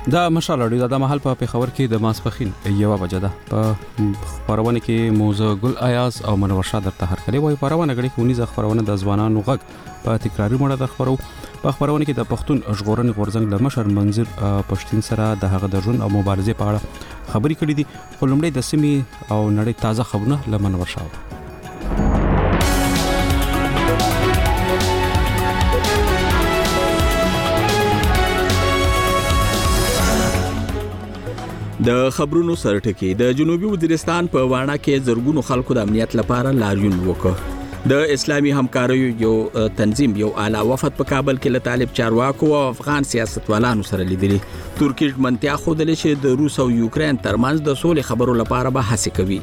دا مشال اړیو د محل په پیښور کې د ماسپخین یو بجه ده په خبرونه کې موزه ګل ایاز او منور شاه درته هرکلی وای خبرونه غړي کونی ز خبرونه د ځوانانو غږ په تکراری مړه د خبرو په خبرونه کې د پښتون ژغورنې غورځنګ له مشر منظر پښتين سره د هغه د ژوند او مبارزې په اړه خبرې کړې دي. خو لومړی د سیمې او نړۍ تازه خبرونه له منور شاه. د خبرونو سرټکی د جنوبي وزیرستان په واڼه کې زرګونو خلکو د امنیت لپاره لاریون وکړ. د اسلامي همکاریو یو تنظیم یو اعلی وفد په کابل کې له طالب چارواکو او افغان سیاستوالانو سره لیدلي. ترکیه منتیا خودل چې د روس او یوکرين ترمنځ د سولې خبرو لپاره به هڅه کوي.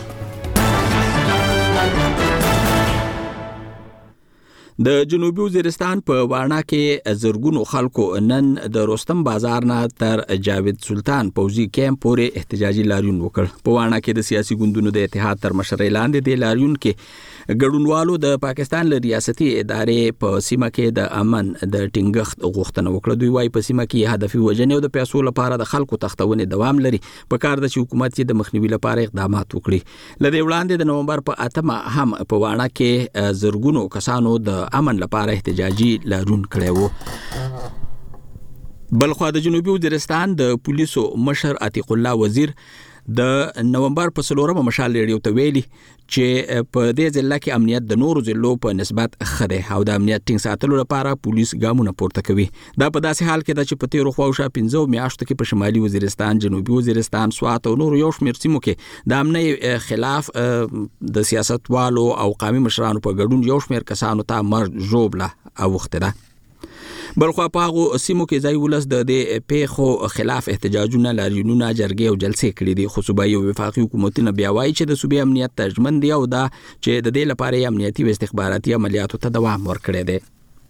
د جنوبي وزیرستان په واڼه کې زرګونو خلکو نن د رستم بازار نه تر جاوید سلطان پوزي کیمپ پورې احتجاجي لاریون وکړ. په واڼه کې د سیاسي ګوندونو د اتحاد تر مشرۍ لاندې د لاریون کې ګډونوالو د پاکستان له ریاستي ادارې په سیمه کې د امن د ټینګښت غوښتنه وکړه. دوی وايي په سیمه کې هدفي وجنې او د پیسو لپاره د خلکو تختونه دوام لري. په کار د حکومت د مخنیوي لپاره اقدامات وکړي. لدې وړاندې د نومبر په 8 هم په واڼه کې زرګونو کسانو د امن لپاره احتجاجي لاریون کړی وو. بلخوا د جنوبي وزیرستان د پولیسو مشر عتیق الله وزیر د نومبر په 4 مشال ریډیو ته ویلي چې په دې ځل کې امنیت د نورو ځلو په نسبت خده او د امنیت ټینګ ساتلو لپاره پولیس ګامونه پورته کوي. دا په داسې حال کې چې په تیرو خواوشا 15 میاشتو کې په شمالي وزیرستان، جنوبي وزیرستان، سوات او نورو یو شمېر سیمو کې د امنیت خلاف د سیاستوالو او قومي مشرانو په ګډون یو شمېر کسانو ته مرګ ژوبله اوخته ده. بلخوا په هغه سیمو کې ځای ولس د پیښو خلاف احتجاجونه، لاریونونه، جرګې او جلسې کړې دي. خو صوبایي او وفاقي حکومتونه بیا وایي چې د صوبې امنیت تضمین دی او دا چې د دې لپاره امنیتي او استخباراتي عملیاتو ته دوام ورکړي دي.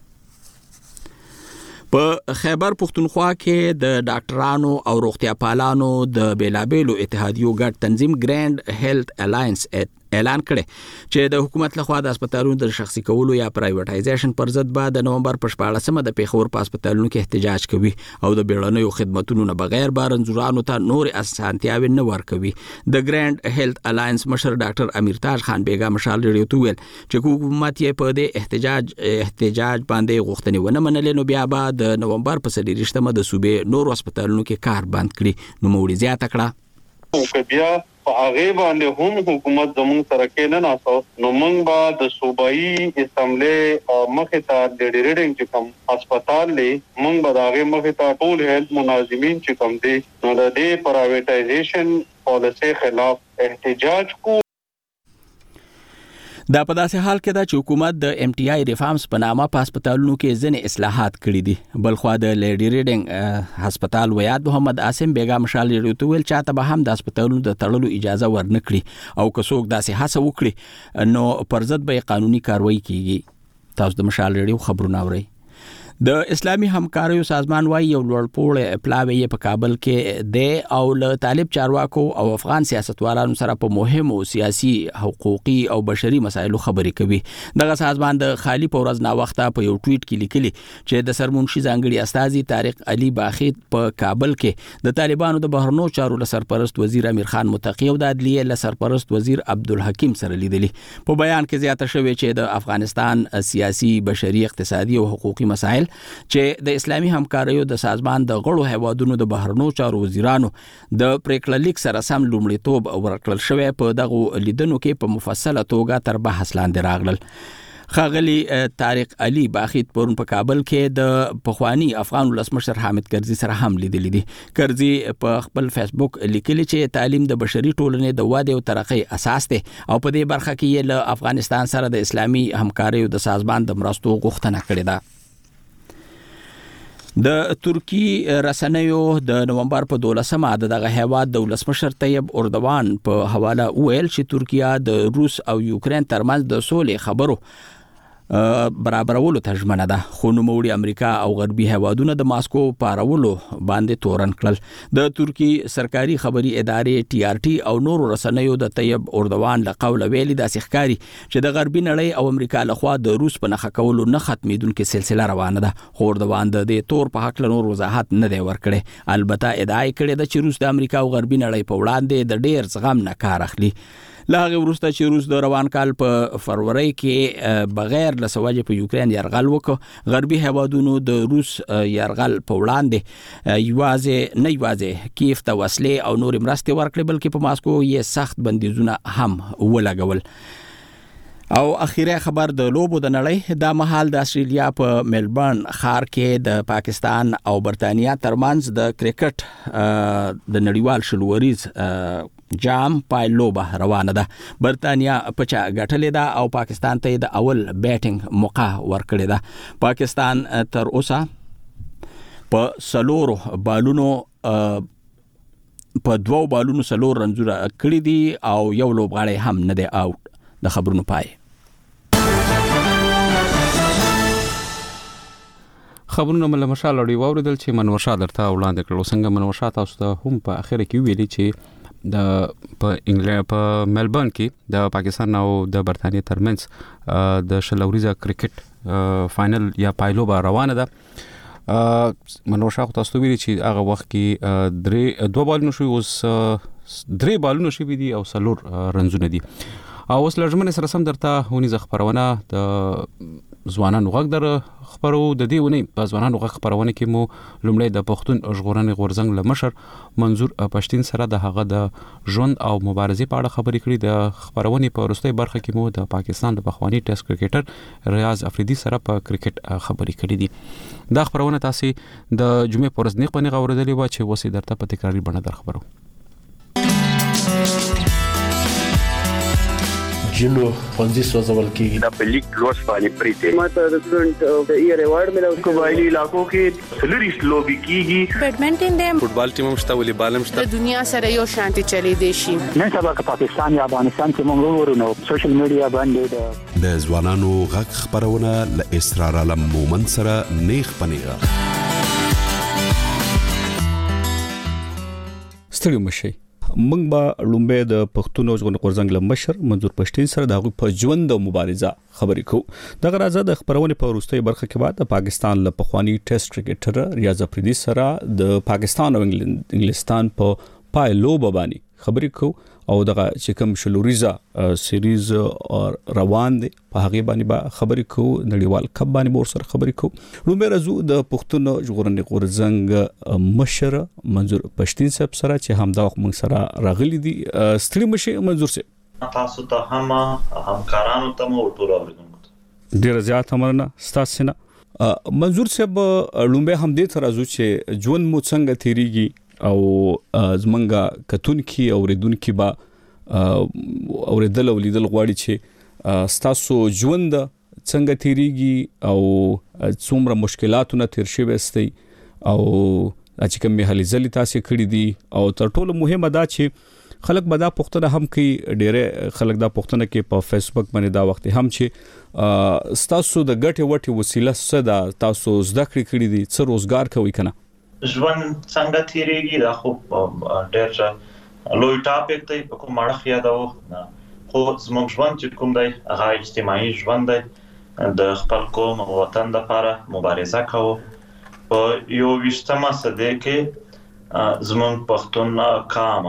په خیبر پختونخوا کې د ډاکټرانو او روغتیا پالانو د بیلابېلو اتحادیو ګډ تنظیم ګرانډ هیلث الاینس اعلان کړي چې د حکومت لخوا د هسپتالونو د شخصي کولو یا پرایویټایزیشن پر ضد به د نومبر په 14مه د پیښور په هسپتالونو کې احتجاج کوي او د بیړنیو خدماتونو نه بغیر بارنزورانو ته نور اسانتیاوي نه ورکوي. د ګرانډ هیلث الاینس مشر ډاکټر امیر تاج خان بیگا مشال ریډیو ته ویل چې حکومت یې په دې احتجاج باندې غوښتنې ونه منلې نو بیا به د نومبر په 23مه د صوبې نور هسپتالونو کې کار بند کړي. نو موړي زیاته کړه بیا په هغه باندې هم حکومت زموږ سره کې نه ناسو نو موږ به د صوبایي اسمبلی مخه ته د ریډینګ چې کوم هسپتال لې موږ به داغه مخه ته ټول هیلث مناظمین چې کوم دي نو د دې پرایویټایزیشن پالیسي خلاف احتجاج کو. دا په داسې حال کې دا چې حکومت د ام ټي آی ریفارمز په نامه په هسپتالونو کې ځینې اصلاحات کړي دي. بلخوا د لیډي ریډینګ هسپتال ویاد محمد عاصم بیگا مشال ریډیو ته ویل چاته به هم د هسپتالونو د تړلو اجازه ورنکړي او که څوک داسې هڅه وکړي نو پر ضد به قانوني کاروایی کیږي. تاسو د مشال ریډیو خبرونه اورئ. د اسلامي همکاریو سازمان وايي یو لوړپوړی پلاوی په کابل کې د او له طالب چارواکو او افغان سیاستوالانو سره په مهمو سیاسي، حقوقي او بشري مسایلو خبرې کوي. دغه سازمان د خالی په ورځ نا وخته په یو ټویټ کې لیکلي چې د سرمنشي ځانګړي استاذي طارق علي باخیت په کابل کې د طالبانو د بهرنو چارو له سرپرست وزیر امیر خان متقی او د عدلیه له سرپرست وزیر عبدالحکیم سره لیدلي. په بیان کې زیاته شوی چې د افغانستان سیاسي، بشري، اقتصادي او حقوقي مسایل چې د اسلامي همکاریو د سازمان د غړو هیوادونو د بهرنو چارو وزیرانو د پریکړه لیک سره سم لومړیتوب ورکړل شوی په دغه لیدنو کې په مفصله توګه تر بحث لاندې راغلل. خاغلی طارق علي باخیت پرون په کابل کې د پخوانی افغان ولسمشر حامد کرزي سره هم لیدلې دي. کرزي په خپل فیسبوک لیکلی چې تعلیم د بشري ټولنې د وده او ترقۍ اساس دی او په دې برخه کې یې له افغانستان سره د اسلامي همکاریو د سازمان د مرستو غوښتنه کړې ده. د ترکی رسنیو د نومبر په 12مه دغه هیواد د ولسمشر طیب اردوان په حواله ویل چې ترکیه د روس او یوکرين ترمنځ د سولې خبرو برابرولو ته ژمنه ده، خو نوموړي امریکا او غربي هیوادونه د ماسکو پارولو باندې تورن کړل. د ترکی سرکاري خبري ادارې TRT او نورو رسنیو د طیب اردوان له قوله ویلي داسې ښکاري چې د غربي نړۍ او امریکا لخوا د روس په نښه کولو نه ختمېدونکې سلسله روانه ده، خو اردوان د دې تور په هکله نور وضاحت نه دی ورکړی. البته ادعا یې کړې ده چې روس د امریکا او غربي نړۍ په وړاندې د ډېر زغم نه کار اخلي. له هغې وروسته چې روس د روان کال په فروری کې بغیر له سوجې په یوکرین یرغل وکړ، غربي هیوادونو د روس یرغل په وړاندې یوازې کیف ته وسلې او نورې مرستې ورکړې، بلکې په ماسکو یې سخت بندیزونه هم ولګول. او اخیری خبر د لوبو د نړۍ، دا مهال د استرالیا په ملبورن ښار کې د پاکستان او برتانیا ترمنځ د کرکټ د نړیوال شلوریز جام پای لوبه روانه ده. برتانیا پچا ګټلې ده او پاکستان ته د اول بیټینګ موقع ورکړې ده. پاکستان تر اوسه په سلورو بالونو په 2 بالونو سلور رنزونه کړې دي او یو لوبغاړی هم نه دی آوټ. د خبرونو پای. خبرونه مله مشال اړي واوریدل چې منور شاه درته وړاندې کړو. څنګه منور شاه تاسو ته هم په اخر کې ویلي چې په انګلند په ملبورن کې د پاکستان او د برتانیې ترمنځ د شلوریزه کرکټ فائنل یا پایلوبه روانه ده. منور شاه تاسو ویلي چې هغه وخت کې 2 بالونه شوي، اوس 3 بالونه شوي دي او 4 رنزونه دي. او اوس لږمن سره سم درته ونیزه خبرونه د ځوانانو غږ در خبرو. د دې ونی په ځوانانو غږ خبرونه کې مو لومړی د پښتون ژغورنې غورځنګ له مشر منظور پښتين سره د هغه د ژوند او مبارزې په اړه خبرې کړې. د خبرونې په وروستۍ برخه کې مو د پاکستان د پخوانی ټیسټ کرکټر ریاض افریدي سره په کرکټ خبرې کړې دي. دا خبرونه تاسو د جمعې پر ورځ نیغ باندې غوړېدلې و چې وسې درته په تکراری بڼه در خبرو. جلو پنځه سوځول کېږي د پلیک لوس باندې پریته ماته د سټوډنټ د ایئر ایوارډ ملو. قبایلی علاقو کې سلریس لوبي کیږي، بیډمنټن دی، فوټبال ټیم مشته، والیبال مشته. د دنیا سره یو شانتي چلی دی شي. نن سبا که پاکستان یا افغانستان کې موږ ورونو سوشل میډیا باندې د ځوانانو غږ خبرونه ل اسرار علم مومن سره نیغ پنیغه. ستړي مشي موږ به لومبه د پښتون ژغورنې غورځنګ له مشر منظور پښتين سره د هغه په ژوند او مبارزه خبرې کوو. د غرازه د خبرونه په وروستۍ برخه کې بعد د پاکستان له پخوانی ټیسټ کرکټر ریاض افریدي سره د پاکستان او انګلستان په پای لوبه باندې خبرې کوو او دغه چې کوم شلوریزه سیریز روان دي په هغه باندې به خبرې کوو. نړیوال کپ باندې به سره خبرې کوو. لومبه رزو د پښتون ژغورنې غورځنګ مشر منظور پښتين صاحب سره چې همدا موږ سره راغلي دي. ستړي مشي منظور صاحب تاسو ته همکارانو ته مو ټول اوریدونکو ډیر زیات امرنه ستاسو نه. منظور صاحب لومبه هم دې تر ازو چې ژوند مو څنګه تیریږي او زمونږه کتونکي او ریدونکي با اوریدل او لیدل غواړي چې ستاسو ژوند څنګه تیریږي او څومره مشکلاتونه تیر شوي استي او چې کوم هلي ځلې تاسو کړې دي. او تر ټولو مهمه دا چې خلک به دا پوښتنه هم کوي، ډېر خلک دا پوښتنه کوي په فیسبوک باندې دا وخت هم چې ستاسو د ګټې وټې وسیله څه ده، تاسو زده کړې دي، څه روزګار کوي کنه. ژوند څنګه تیریږي دا خو ډېر لوی ټاپک دی، په کوم اړه یادو خو زموږ ژوند چې کوم دی هغه اجتماعي ژوند دی. د خپل قوم او وطن لپاره مبارزه کوو. په 21مه صدۍ کې زموږ پښتون قام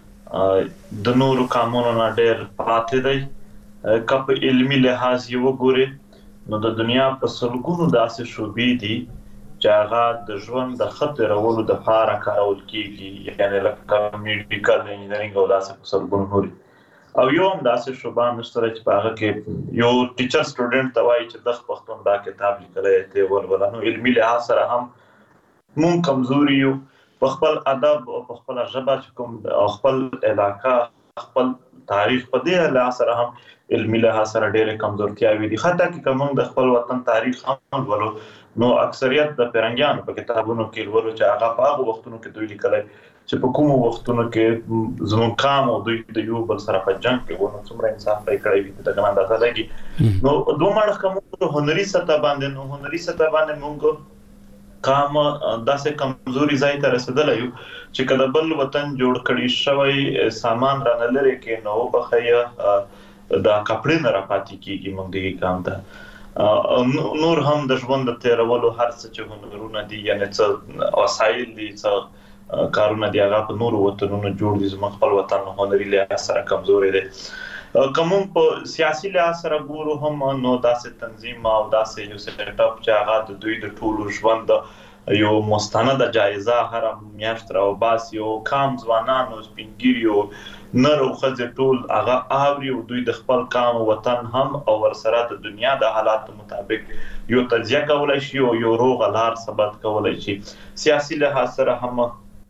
د نورو قامونو نه ډېر پاتې دی. که په علمي لحاظ یې وګورئ نو د دنیا په سلګونو داسې شعبې دي چې هغه د ژوند د خط راولو د لپاره کارول کیږي، یعنی لکه میډیکل انجینرینګ او داسې په سلګونو نوري. او یو هم داسې شوبه نشته چې په هغه کې یو ټیچر سټوډنټ ته وایي چې د پښتون دا کتاب لیکلی دی ولولانو. علمي لحاظ سره هم مونږ کمزوري یو په خپل ادب او په خپل ژبه چې کوم خپل علاقه خپل تاریخ په دې له سره هم علمي له سره ډېرې کمزورتیاوي دي. حتی کې کوم د خپل وطن تاریخ هم ولو نو اکثریت د پیرنګیانو په کتابونو کې ورو چې هغه په هغه وختونو کې دوی لیکلای چې په کومو وختونو کې زموږ قام او دوی د یو بل سره په جنگ کې ونه څومره انسان پای کړی وي د ګمان اندازه لګي. نو دوه مړه کوم هنري سطح باندې موږ قام داسې کمزوري ځای ته رسیدلی یو چې کله بل وطن جوړ کړی شوی سامان را نه لري کې نو بخیا د کپړې نه را پاتې کیږي موږ دغه کام ته نور هم د ژوند د تیرولو هر څه چې هنرونه دي یعنی څه وسایل دي څه کارونه دي هغه په نور وطنونو جوړ دي زموږ خپل وطن هنري له سره کمزوري دي. کوم په سیاسي لحاظ سره ګورو هم نو داسې تنظیم او داسې یو سیټ اپ چې هغه د دوی د ټولو ژوند یو مستند جایزه هر میاشت راو باس یو کام ځوانانو سپینګیریو نر او ښځې ټول هغه اوري او دوی د خپل قام وطن هم او ورسره د دنیا د حالات مطابق یو تجزیه کولای شي او یو روغ لار ثبت کولای شي. سیاسي لحاظ سره هم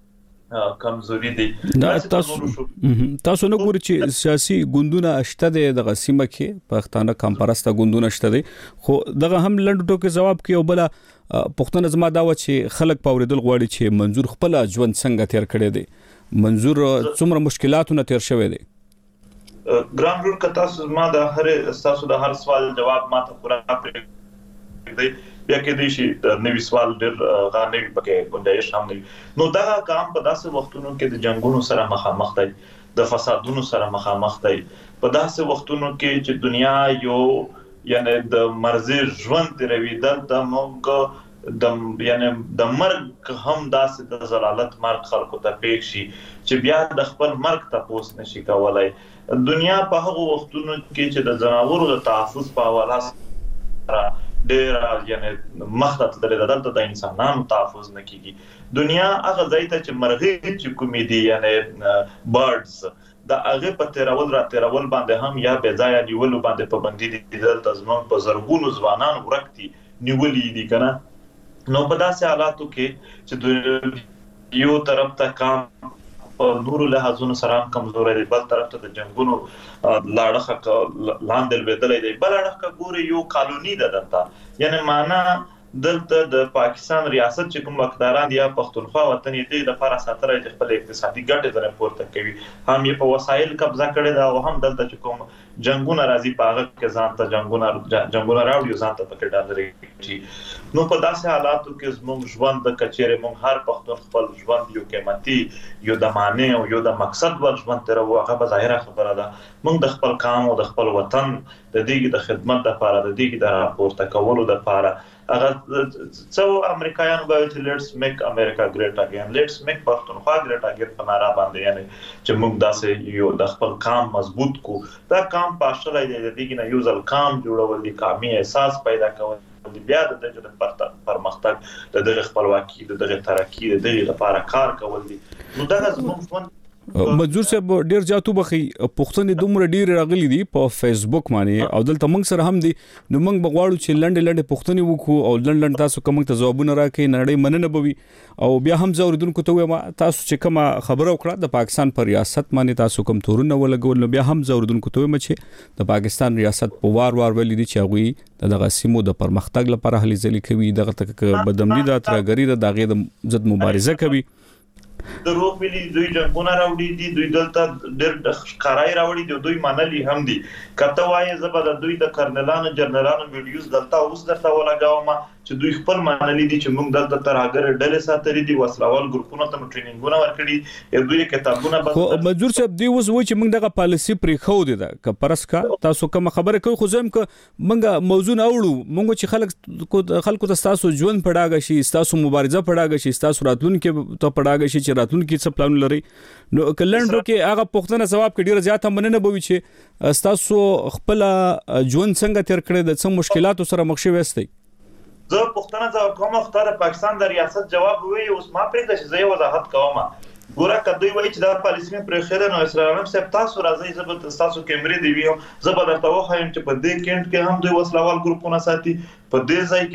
کمزوري دي. تاسو نه ګورئ چې سیاسي ګوندونه شته د غسیمه کې پښتانه کمپرسته ګوندونه شته دي خو دغه هم لنډ ټوکې جواب کې او بل پښتنه زما دا و چې خلک پاوریدل غواړي چې منظور خپل ژوند څنګه تیر کړی دی منظور څومره مشکلاتونه تیر شوی دی. ګران رور که تاسو ما د هر سوال جواب ما ته پورا پرې دی بیا کې دی شي نوی سوال ډېر غانې پکې ګنجایش هم نه نو دا کام په داسې وختونو کې د جنگونو سره مخامخ دی د فسادونو سره مخامخ دی په داسې وختونو کې چې دنیا یو یعنی د مرزي ژوند تیروي د موږ د مرګ هم داسې د زلالت مرګ خلکو ته پېښ شي چې بیا د خپل مرګ تاسو نشي کولای. دنیا په هغه وختونو کې چې د جناورو د تحفظ په حواله سره ډېر یعنی مخته د دلته د انسانانو تحفظ نه کیږي. دنیا هغه ځای ته چې مرغۍ چې کومې دي یعنی برډز د هغه په تیرول باندې هم یا بې ځایه نیولو باندې پابندي دي دلته زموږ په زرګونو ځوانان ورکتي نیولې دي کنه. نو په داسې حالاتو کې چې یو طرف ته کام په نورو لحاظونو سره هم کمزوري دی بل طرف ته د جنگونو لاړخه لاندې لوېدلې دی بل اړخه ګوري یو قانوني ده دلته یعنی معنا دلته د پاکستان ریاست چې کوم وکداران یا پښتونخوا وطن یې د لپاره ساتره د خپل اقتصادي ګټې ځنه پورته کوي هم یې په وسایل قبضه کړي دا او هم دلته چې کوم جنگونه راځي په هغه کې ځان ته جنگونه راوړي ځان ته پکې ډالري. نو په داسې حالاتو کې زموږ ژوند د کچېره موږ هر پښتون خپل ژوند یو قیمتي یو د معنی او یو د مقصد ور ژوند تر هغه به ظاهره خبره ده موږ د خپل قوم او د خپل وطن د دې د خدمت لپاره د دې د راپورته کولو لپاره هغه څو امریکایان وایي چې لیټس میک امریکا ګریټ اگین لیټس میک پښتونخوا ګریټ اگین په ناره باندې یعنی چې موږ داسې یو د خپل قوم مضبوط کو دا قوم پاشلای دی د دې نه یو ځل قوم جوړول دي قومي احساس پیدا کول بیا د دغه پرمختګ د دغه خپلواکي د دغه ترقی د دغه لپاره کار کول دي. نو دا زموږ منظور صاحب ډیر جاتو بخي پښتون دومره ډیر راغلي دي په فیسبوک باندې او دلته موږ سره هم دي نو موږ بغواړو چې لنډ پښتوني وکړو او لنډ تاسو کوم ته ځوابونه راکړئ نړۍ مننه بوي او بیا هم زوردونکو ته وایم تاسو چې کوم خبره وکړه د پاکستان پر ریاست باندې تاسو کوم تورونه ولګول نو بیا هم زوردونکو ته وایم چې د پاکستان ریاست په وار ویل دي چې هغه دغه سیمو د پرمختګ لپاره هلي ځلي کوي دغه تک بدمنی د ترګری د داغه د ضد مبارزه کوي د روغ ویلي دوی جنگونه راوړي دي دوی دلته ډېر ښکارای راوړي دي دوی منلي هم دي کته وایي زبر د دوی د کرنلانو جنرالانو ویډیوز دلته اوس درته ولګاوم چې دوی خپل منلي دي چې موږ دلته ترهګر ډلې ساتلې دي وسلوال ګروپونو ته ټریننګونه ورکړي یا دوی کتابونه خو منظور صاحب دی اوس وایي چې موږ دغه پالیسی پرې خو دي دا ک پرسکا تاسو کوم خبره کوي خو زم ک موږ موضوع اورو موږ چې خلکو ته تاسو ژوند پړاګ شي تاسو مبارزه پړاګ شي تاسو راتلونکي ته پړاګ شي چې راتلونکي څه پلان لري نو کلندرو کې هغه پښتنه جواب کې ډیر زیات مننه بوي چې تاسو خپل ژوند څنګه تیر کړی د څه مشکلاتو سره مخ شوي استئ زه پښتنه ځواب کوم خدای پاکستان د ریاست جواب وی اوس ما پرې د شي وضاحت کوم ګوره کدی وای چې دا پالیسی مې پر خیر نو اسرائیل هم سپ تاسو راځي زبر تاسو کیمرې دی ویو زبر درته وایم چې په دې کېنټ کې هم دوی وسلوال ګروپونه ساتي په دې ځای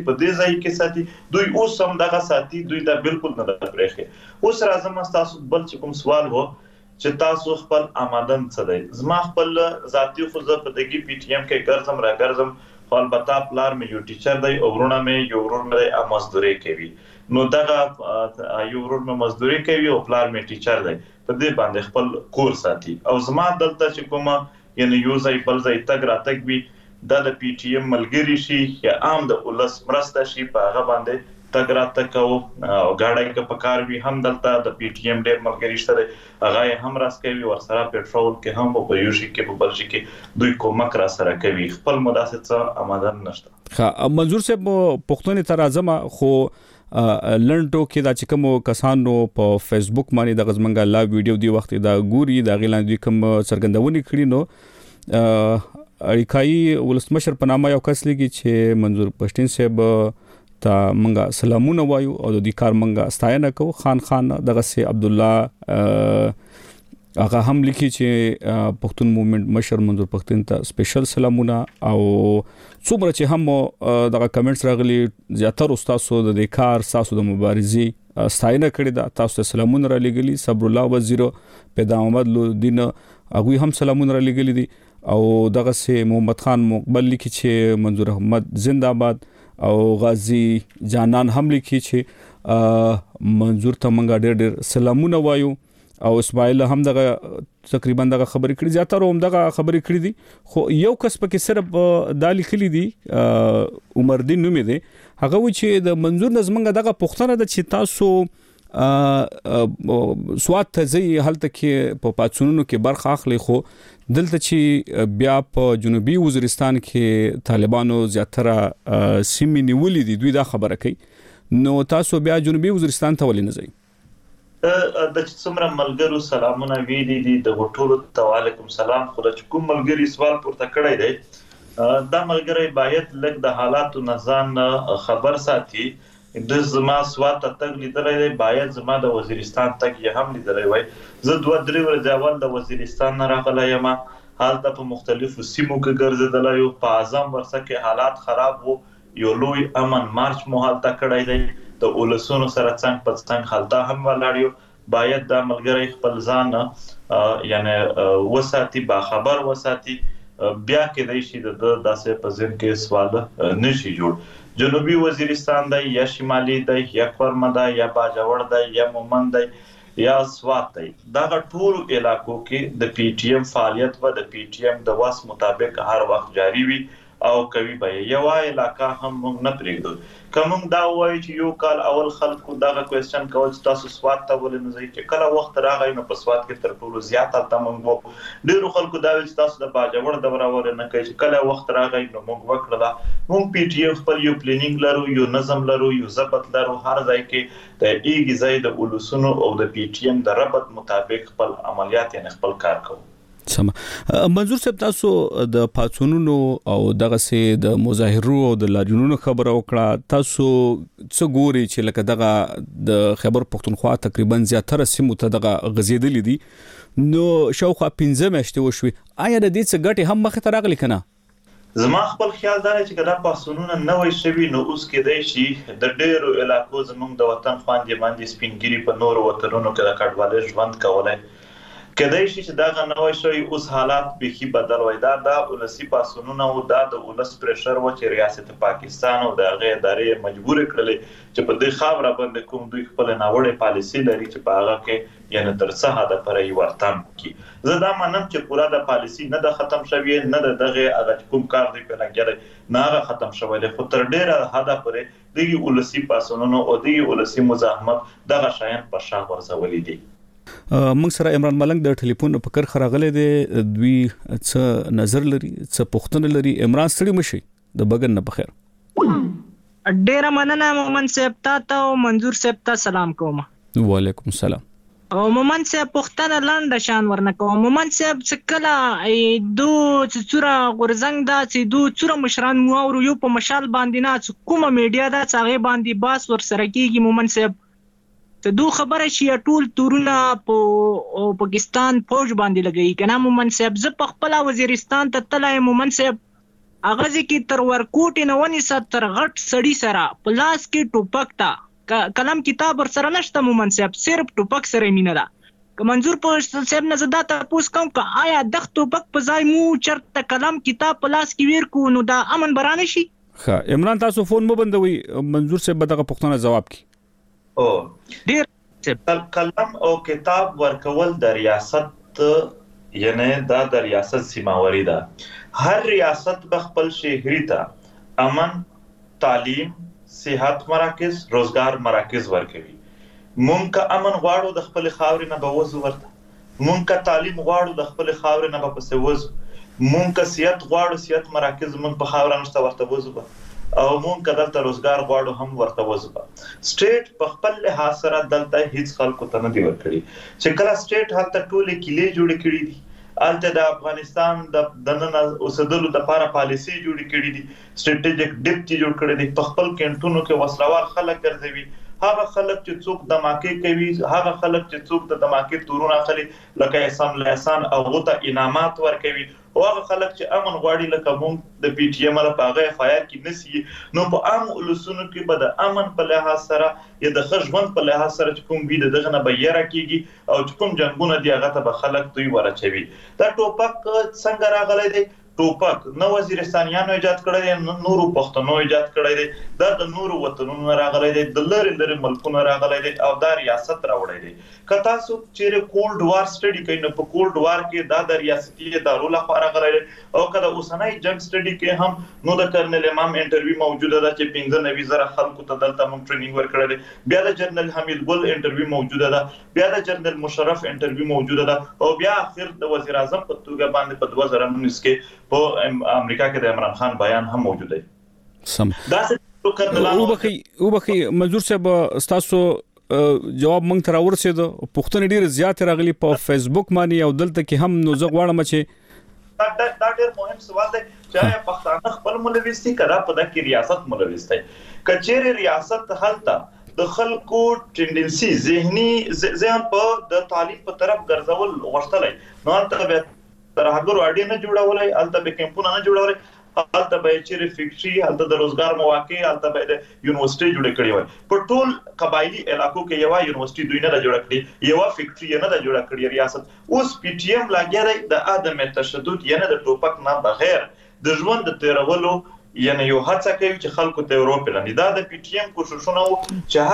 کې ساتي دوی اوس هم دغه ساتي دوی دا بالکل نه پرېخي اوس راځم تاسو بل چې کوم سوال وو چې تاسو خپل آمدن څه دی. زما خپل ذاتی خو زه په دغه پی ټی ایم کې ګرځم را ګرځم، خو البته پلار مې یو ټیچر دی او ورونه مې یو ورور مې مزدوري کوي. نو دغه یو ورور مې مزدوري کوي او پلار مې ټیچر دی، په دې باندې خپل کور ساتي. او زما دلته چې کومه یعنی یو ځای بل ځای تګ راتګ وي د پی ټی ایم ملګری شي یا عام د ولس مرسته شي، په هغه باندې تګ راتګ کوو او ګاډی کې په کار وي. هم دلته د پی ټی ایم ډېر ملګری شته دی، هغه هم راس کوي، ورسره پېټرول کې هم په یو شي کې په بل شي کې دوی کومک را سره کوي. خپل مداسه څه آمدن نشته. ها منظور صاحب پښتون ته راځم، خو لنډو کې دا چې کوم کسانو په فیسبوک باندې د غزمنګا لا ویډیو دی وخت دا ګوري دا غیلان دوی کوم څرګندونې کړي، نو اړیکایي ولسمشر په نامه یو کس لګي چې منظور پښتين صاحب ته منګه سلامونه وایو او د دې کار منګه ستاینه کوو. خان دغه سي عبد الله هغه هم لیکي چې پښتون موومېنټ مشر منظور پښتين ته سپیشل سلامونه، او څومره چې هم دغه کمنټس راغلي زیاتره تاسو د دې کار تاسو د مبارزې ستاینه کړې ده، تاسو ته سلامونه را لګلي. صبر الله وزیر پیدا محمد لودین هغه هم سلامونه را لګلي دي، او دغه سي محمد خان مقبل لیکي چې منظور احمد زنده‌باد، او غازی جانان هم لیکي چې منظور ته منګه ډېر سلامونه وایو، او اسماعیل هم دغه تقریبا دغه خبرې کړې، زیاتره هم دغه خبرې کړې دي. خو یو کس پکې صرف د لیکلي دي عمر دین نومې دي، هغه و چې د منظور نظمنګ دغه پښتنه د چې تاسو سواد ته ځي هلته کې په پاتسونونو کې برخه اخلي، خو دلته چې بیا په جنوبي وزیرستان کې طالبانو زیاتره سیمې نیولې دي، دوی دا خبره کوي. نو تاسو بیا جنوبي وزیرستان ته ولې نه ځئ؟ د څومره ملګرو سلامونه ویلي دي، د ټولو ته وعلیکم سلام. خو د کوم ملګری سوال پورته کړی دی، دا ملګری باید لږ د حالاتو نه ځان خبر ساتي. د زما سواد ته تګ لیدلای دی، باید زما د وزیرستان تګ یې هم لیدلای وای. زه 2-3 ورځې اول د وزیرستان نه راغلی یم، هلته په مختلفو سیمو کې ګرځېدلی یو. په اعظم ورڅه کې حالات خراب وو، یو لوی امن مارچ مو هلته کړی دی، د ولسونو سره څنګ په څنګ هلته هم ولاړ یو. باید دا ملګری خپل ځان یعنی وساتي، باخبر وساتي، بیا کېدای شي د داسې په ذهن کې سوال نشي جوړ. جنوبي وزیرستان دی یا شمالي دی یا کورمه دی یا باجوړ دی یا مومند دی یا سوات دی، دا ټول علاقو کې د پی ټی ایم فعالیت و د پی ټی ایم د واس مطابق هر وخت جاری وي او کوي به. یو علاقہ هم موږ نه پرېږدو. کوم دا وایي چې یو کال اول خلکو دغه کوېسچن کول چې تاسو سواد ته ولې نه ځئ، چې کله وخت راغی نو په سواد کې تر ټولو زیات هلته موږ وو. ډېرو خلکو دا ویل چې تاسو د باجوړ دوره ولې نه کوئ، چې کله وخت راغی نو موږ وکړله. موږ پی ټی ایم خپل یو پلانینګ لرو، یو نظم لرو، یو ضبط لرو. هر ځای کې د ایږي ځای د ولسونو او د پی ټی ایم د ربط مطابق خپل عملیات یعنی خپل کار کوو. سم. منظور صاحب تاسو د پاتسونونو او دغه سي د مظاهرو او د لاریونونو خبره وکړه، تاسو څه ګوري چې لکه دغه د خیبر پختونخوا تقریبا زیاتره سیمو ته دغه غزیدلې دي، نو شاوخوا 15 میاشتې وشوي، آیا د دې څه ګټې هم مخه ته راغلي کنه؟ زما خپل خیال دا چې کله پاسونونه نه وای شوي نو اوس کېدای شي د ډېرو علاقو زموږ د وطن خواندې باندې سپینګیري په نورو وطنونو کې د کډوالۍ ژوند کولای کېدای شي چې دا نه وای شوی. اوس حالات بيخي بدل وای. دا ولسی پاسونونه او دا د ولس پریشر و چې ریاست پاکستان او د هغه ادارې مجبور کړلې چې په دې خاوره باندې کوم دوی خپل ناوړه پالیسي لري چې په هغه کې یعنی تر څه حد پرې ورتم کی. زه دا منم چې پورا د پالیسي نه د ختم شوی، نه دغه هغه کوم کار دی په لګیږي نه هغه ختم شوی دی، خو تر ډیره حد پرې دغه ولسی پاسونونه او دغه ولسی مزاحمت دغه شایان په شاه ورزولې دي. موږ سره عمران ملنګ د ټلیفون په کر خراغله دي، دوی څه نظر لري، څه پوښتنه لري. عمران ستړي مشي د بغن نه بخیر. ډیر مننه مومن صاحب ته او منظور صاحب ته سلام کوم. وعلیکم السلام. او مومن صاحب پوښتنه لاندې شان ورنه کوم. مومن صاحب څکلا دو چوره غورزنګ دا چې دو چوره مشران مو او یو په مشال باندې نه کومه میډیا دا څنګه باندې باس ور سره کیږي. مومن صاحب ته دو خبره شي ټول تورونه په پاکستان فوج باندې لګي کنه. مومن صاحب ز په خپل وزیرستان ته تلای مومن صاحب هغه ځکه تر ورکوټ نه ونی ستر غټ سړی سره پلاس کې ټوپک تا کلم کتاب ور سره نشته. مومن صاحب صرف ټوپک سره مینه ده. منظور په صاحب نه زدا تاسو کوم کا آیا دغه ټوپک په ځای مو چرته کلام کتاب په لاس کې ویر کو نو دا امن برانه شي؟ ښه عمران تاسو فون مو بندوي منظور صاحب دغه پوښتنه جواب کی. او ډیر کلام او کتاب ورکول د ریاست یعنی دا د ریاست سیماوري ده. هر ریاست بخپل شهري ته امن، تعلیم، صحت مراکز، روزګار مراکز ورکوي. مونږ که امن غواړو د خپل خاورې نه به وځو ورته، مونږ که تعلیم غواړو د خپل خاورې نه به پسې وځو، مونږ که صحت غواړو صحت مراکز مونږ په خاوره نشته ورته وځو به، او مونږ که دلته روزګار غواړو هم ورته وځو به. سټیټ په خپل لحاظ سره دلته هیڅ خلکو ته نه دی ورکړي چې کله سټیټ هلته ټولې کیلې جوړې کړي دي، هلته د افغانستان د نن اوسېدلو دپاره پالیسي جوړې کړي دي، سټریټیجیک ډیپټي جوړ کړی دی، په خپل کینټونو کې وسلوال خلک ګرځوي. هغه خلک چې څوک دماکې کوي، هغه خلک چې څوک د دماکې تورونه اخلي لکه احسان لحسان او غوته انعامات ورکوي، او هغه خلک چې امن غواړي لکه مونږ د پی ټی ایم په هغه اف آی آر کې نسی، نو په عام ولسونو کې به د امن په لحاظ سره یا د ښه ژوند په لحاظ سره چې کوم وي دغه نه به یره کیږي او چې کوم جنګونه دي هغه ته به خلک دوی ورچوي. دا ټوپک څنګه راغلی دی؟ ټوپک نه وزیرستانیانو ایجاد کړی دی، نه نورو پښتنو ایجاد کړی دی، دا د نورو وطنونو راغلی دی، د لرې لرې ملکونو راغلی دی او دا ریاست راوړی دی. که تاسو چیرې کولډ وار سټډي کوئ نو په کولډ وار کې دا د ریاستي ادارو لخوا راغلی دی، او که د اوسنۍ جنګ سټډي کې هم نو د کرنل امام انټرویو موجوده ده چې 95,000 خلکو ته دلته موږ ټریننګ ورکړی دی، بیا د جنرال حمید ګل انټرویو موجوده ده، بیا د جنرال مشرف انټرویو موجوده ده، او بیا اخر د وزیر اعظم په توګه باندې په 2019 کې په امریکا کې د عمران خان بیان هم موجود دی. سم دا څه کړدلانو او بخي منظور صاحب تاسو جواب مونږ ته راورسید، پوښتنې ډېر زیات راغلي په فیسبوک باندې او دلته کې هم نو زه غواړم چې دا ډېر مهم سوال دی چې آیا پښتانه خپل ملوث دي که دا په دغه کې ریاست ملوث دی؟ که چیرې ریاست هلته د خلکو ټینډنسي ذهن په د تعلیم په طرف ګرځول غوښتلی، نو هلته بیا ترهګرو اړې نه جوړولای، هلته به کیمپونه نه جوړولای، هلته به چیرې فیکټري، هلته د روزګار مواقع، هلته به د یونیورسيټي جوړ کړي وای. په ټول قبایلی علاقو کې یو یونیورسيټي دوی نه جوړ کړي، یو فیکټري نه جوړ کړي ریاست. اوس پی ټی ایم لاګیا دی د عدم تشدد یعنی د ټوپک نه بغیر د ژوند د تیرولو یعنی یو هڅه کوي چې خلکو ته وروپلني. دا د پی ټی ایم کوششونه چې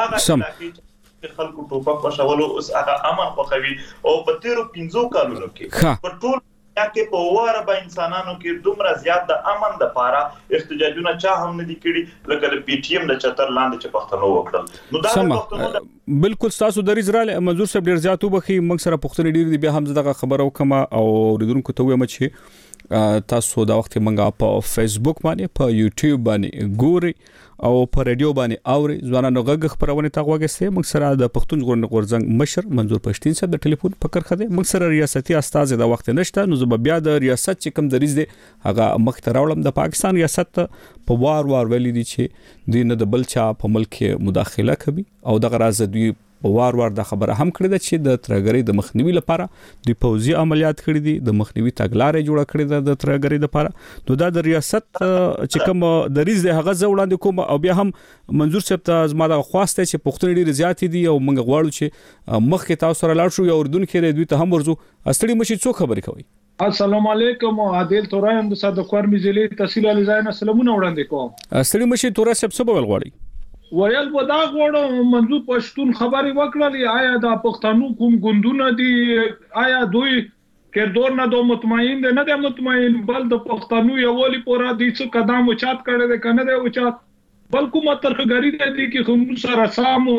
هغه خلکو ټوپک وشولو اوس هغه امن خوښوي، او په تیرو 15 کالونو کې په ټول یا کې په واره به انسانانو کې دومره زیات د امن د پاره احتجاجونه چا هم نه دي کړي لکه د پی ټی ایم د چتر لاندې چې پښتنو وکړل. نو دا بالکل تاسو د ریزرال منظور صاحب ډیر زیات وبخي موږ سره پښتنې ډیر دي، بیا هم دغه خبرو کما او ریدونکو ته وایم چې تاسو دا وخت منګه په فیسبوک باندې په یوټیوب باندې ګوري او په رادیو باندې اوري ځوانانو غږ خبرونه تا غوږسته. موږ سره د پښتون ژغورنې غورځنګ مشر منظور پښتين صاحب د ټلیفون پکړ خده، موږ سره ریاستي استاد د وخت نشته، نو زه بیا د ریاست چې کوم دریز دی هغه مخ ته راولم. د پاکستان ریاست په وار ویلي دي چې دینه د بلچا په ملک مداخله کوي او دغه راز دوی وار د خبره هم کړی ده چې د ترګری د مخنیوي لپاره د پوزي عملیات کړی دي، د مخنیوي تګلارې جوړه کړې ده د ترګری لپاره. نو دا د ریاست چې کوم د ریز د هغه ځوړاندې کوم، او بیا هم منظور صاحب ته زما د خواسته چې پښتون ډیر زیات دي او موږ غواړو چې مخکې تاسو سره لاړ شو یا اردن کې دوی ته هم ورزو. استړي مشي څو خبرې کوي؟ السلام علیکم، عادل تورایم د صادق ورمی ضلع تحصیل علی زاین سلامونه وړاندې کوم. استړي مشي تورا صاحب څه بول غواړي؟ ویل ودا غوړو منظور پښتون خبري وکړلې، آیا د پښتنو کوم ګوندونه دي، آیا دوی کردور نه دو مطمئن دي نه دي مطمئن، بل د پښتنو یولي پورا دي څه قدم اوچات کړي ده کنه ده اوچات، بل کومه ترخګری ده دي کې هم سره سامو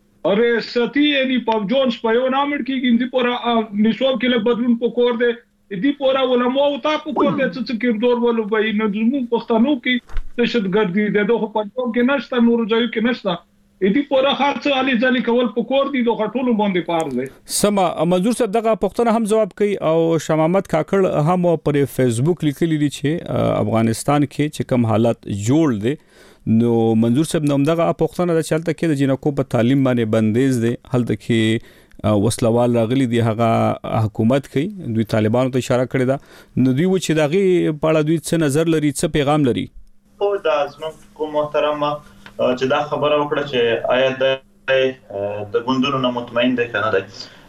ریاستی یعنی په جونز په یو نامړ کې ګنځي پورا نشو کې له بدلون پکور ده دي پورا ولمو او تا پکور ده څه کردور ولو به نه زمو پښتنو کې دهشتګردي دغه په پټو کې نشته، نور ځایو کې نشته، دې پورا خاصه علي ځلې کول پکور دي د غټولو باندې پار دی. سما منظور صاحب دغه پښتنه هم جواب کوي او شمامت کاکړ هم پر فیسبوک لیکلی دي چې افغانستان کې چې کوم حالات جوړ دي، نو منظور صاحب نوم دغه پښتنه د چلته کې د جنکو په تعلیم باندې بندیز دي، هلته کې وسلوال راغلي دي، هغه حکومت کوي، دوی طالبانو ته اشاره کړې ده، نو دوی و چې دغه په اړه دوی څه نظر لري، څه پیغام لري؟ او د ازمن محترمه چې دا خبره وکړه چې آیا د ګوندونو نه مطمئن دي کنه دی،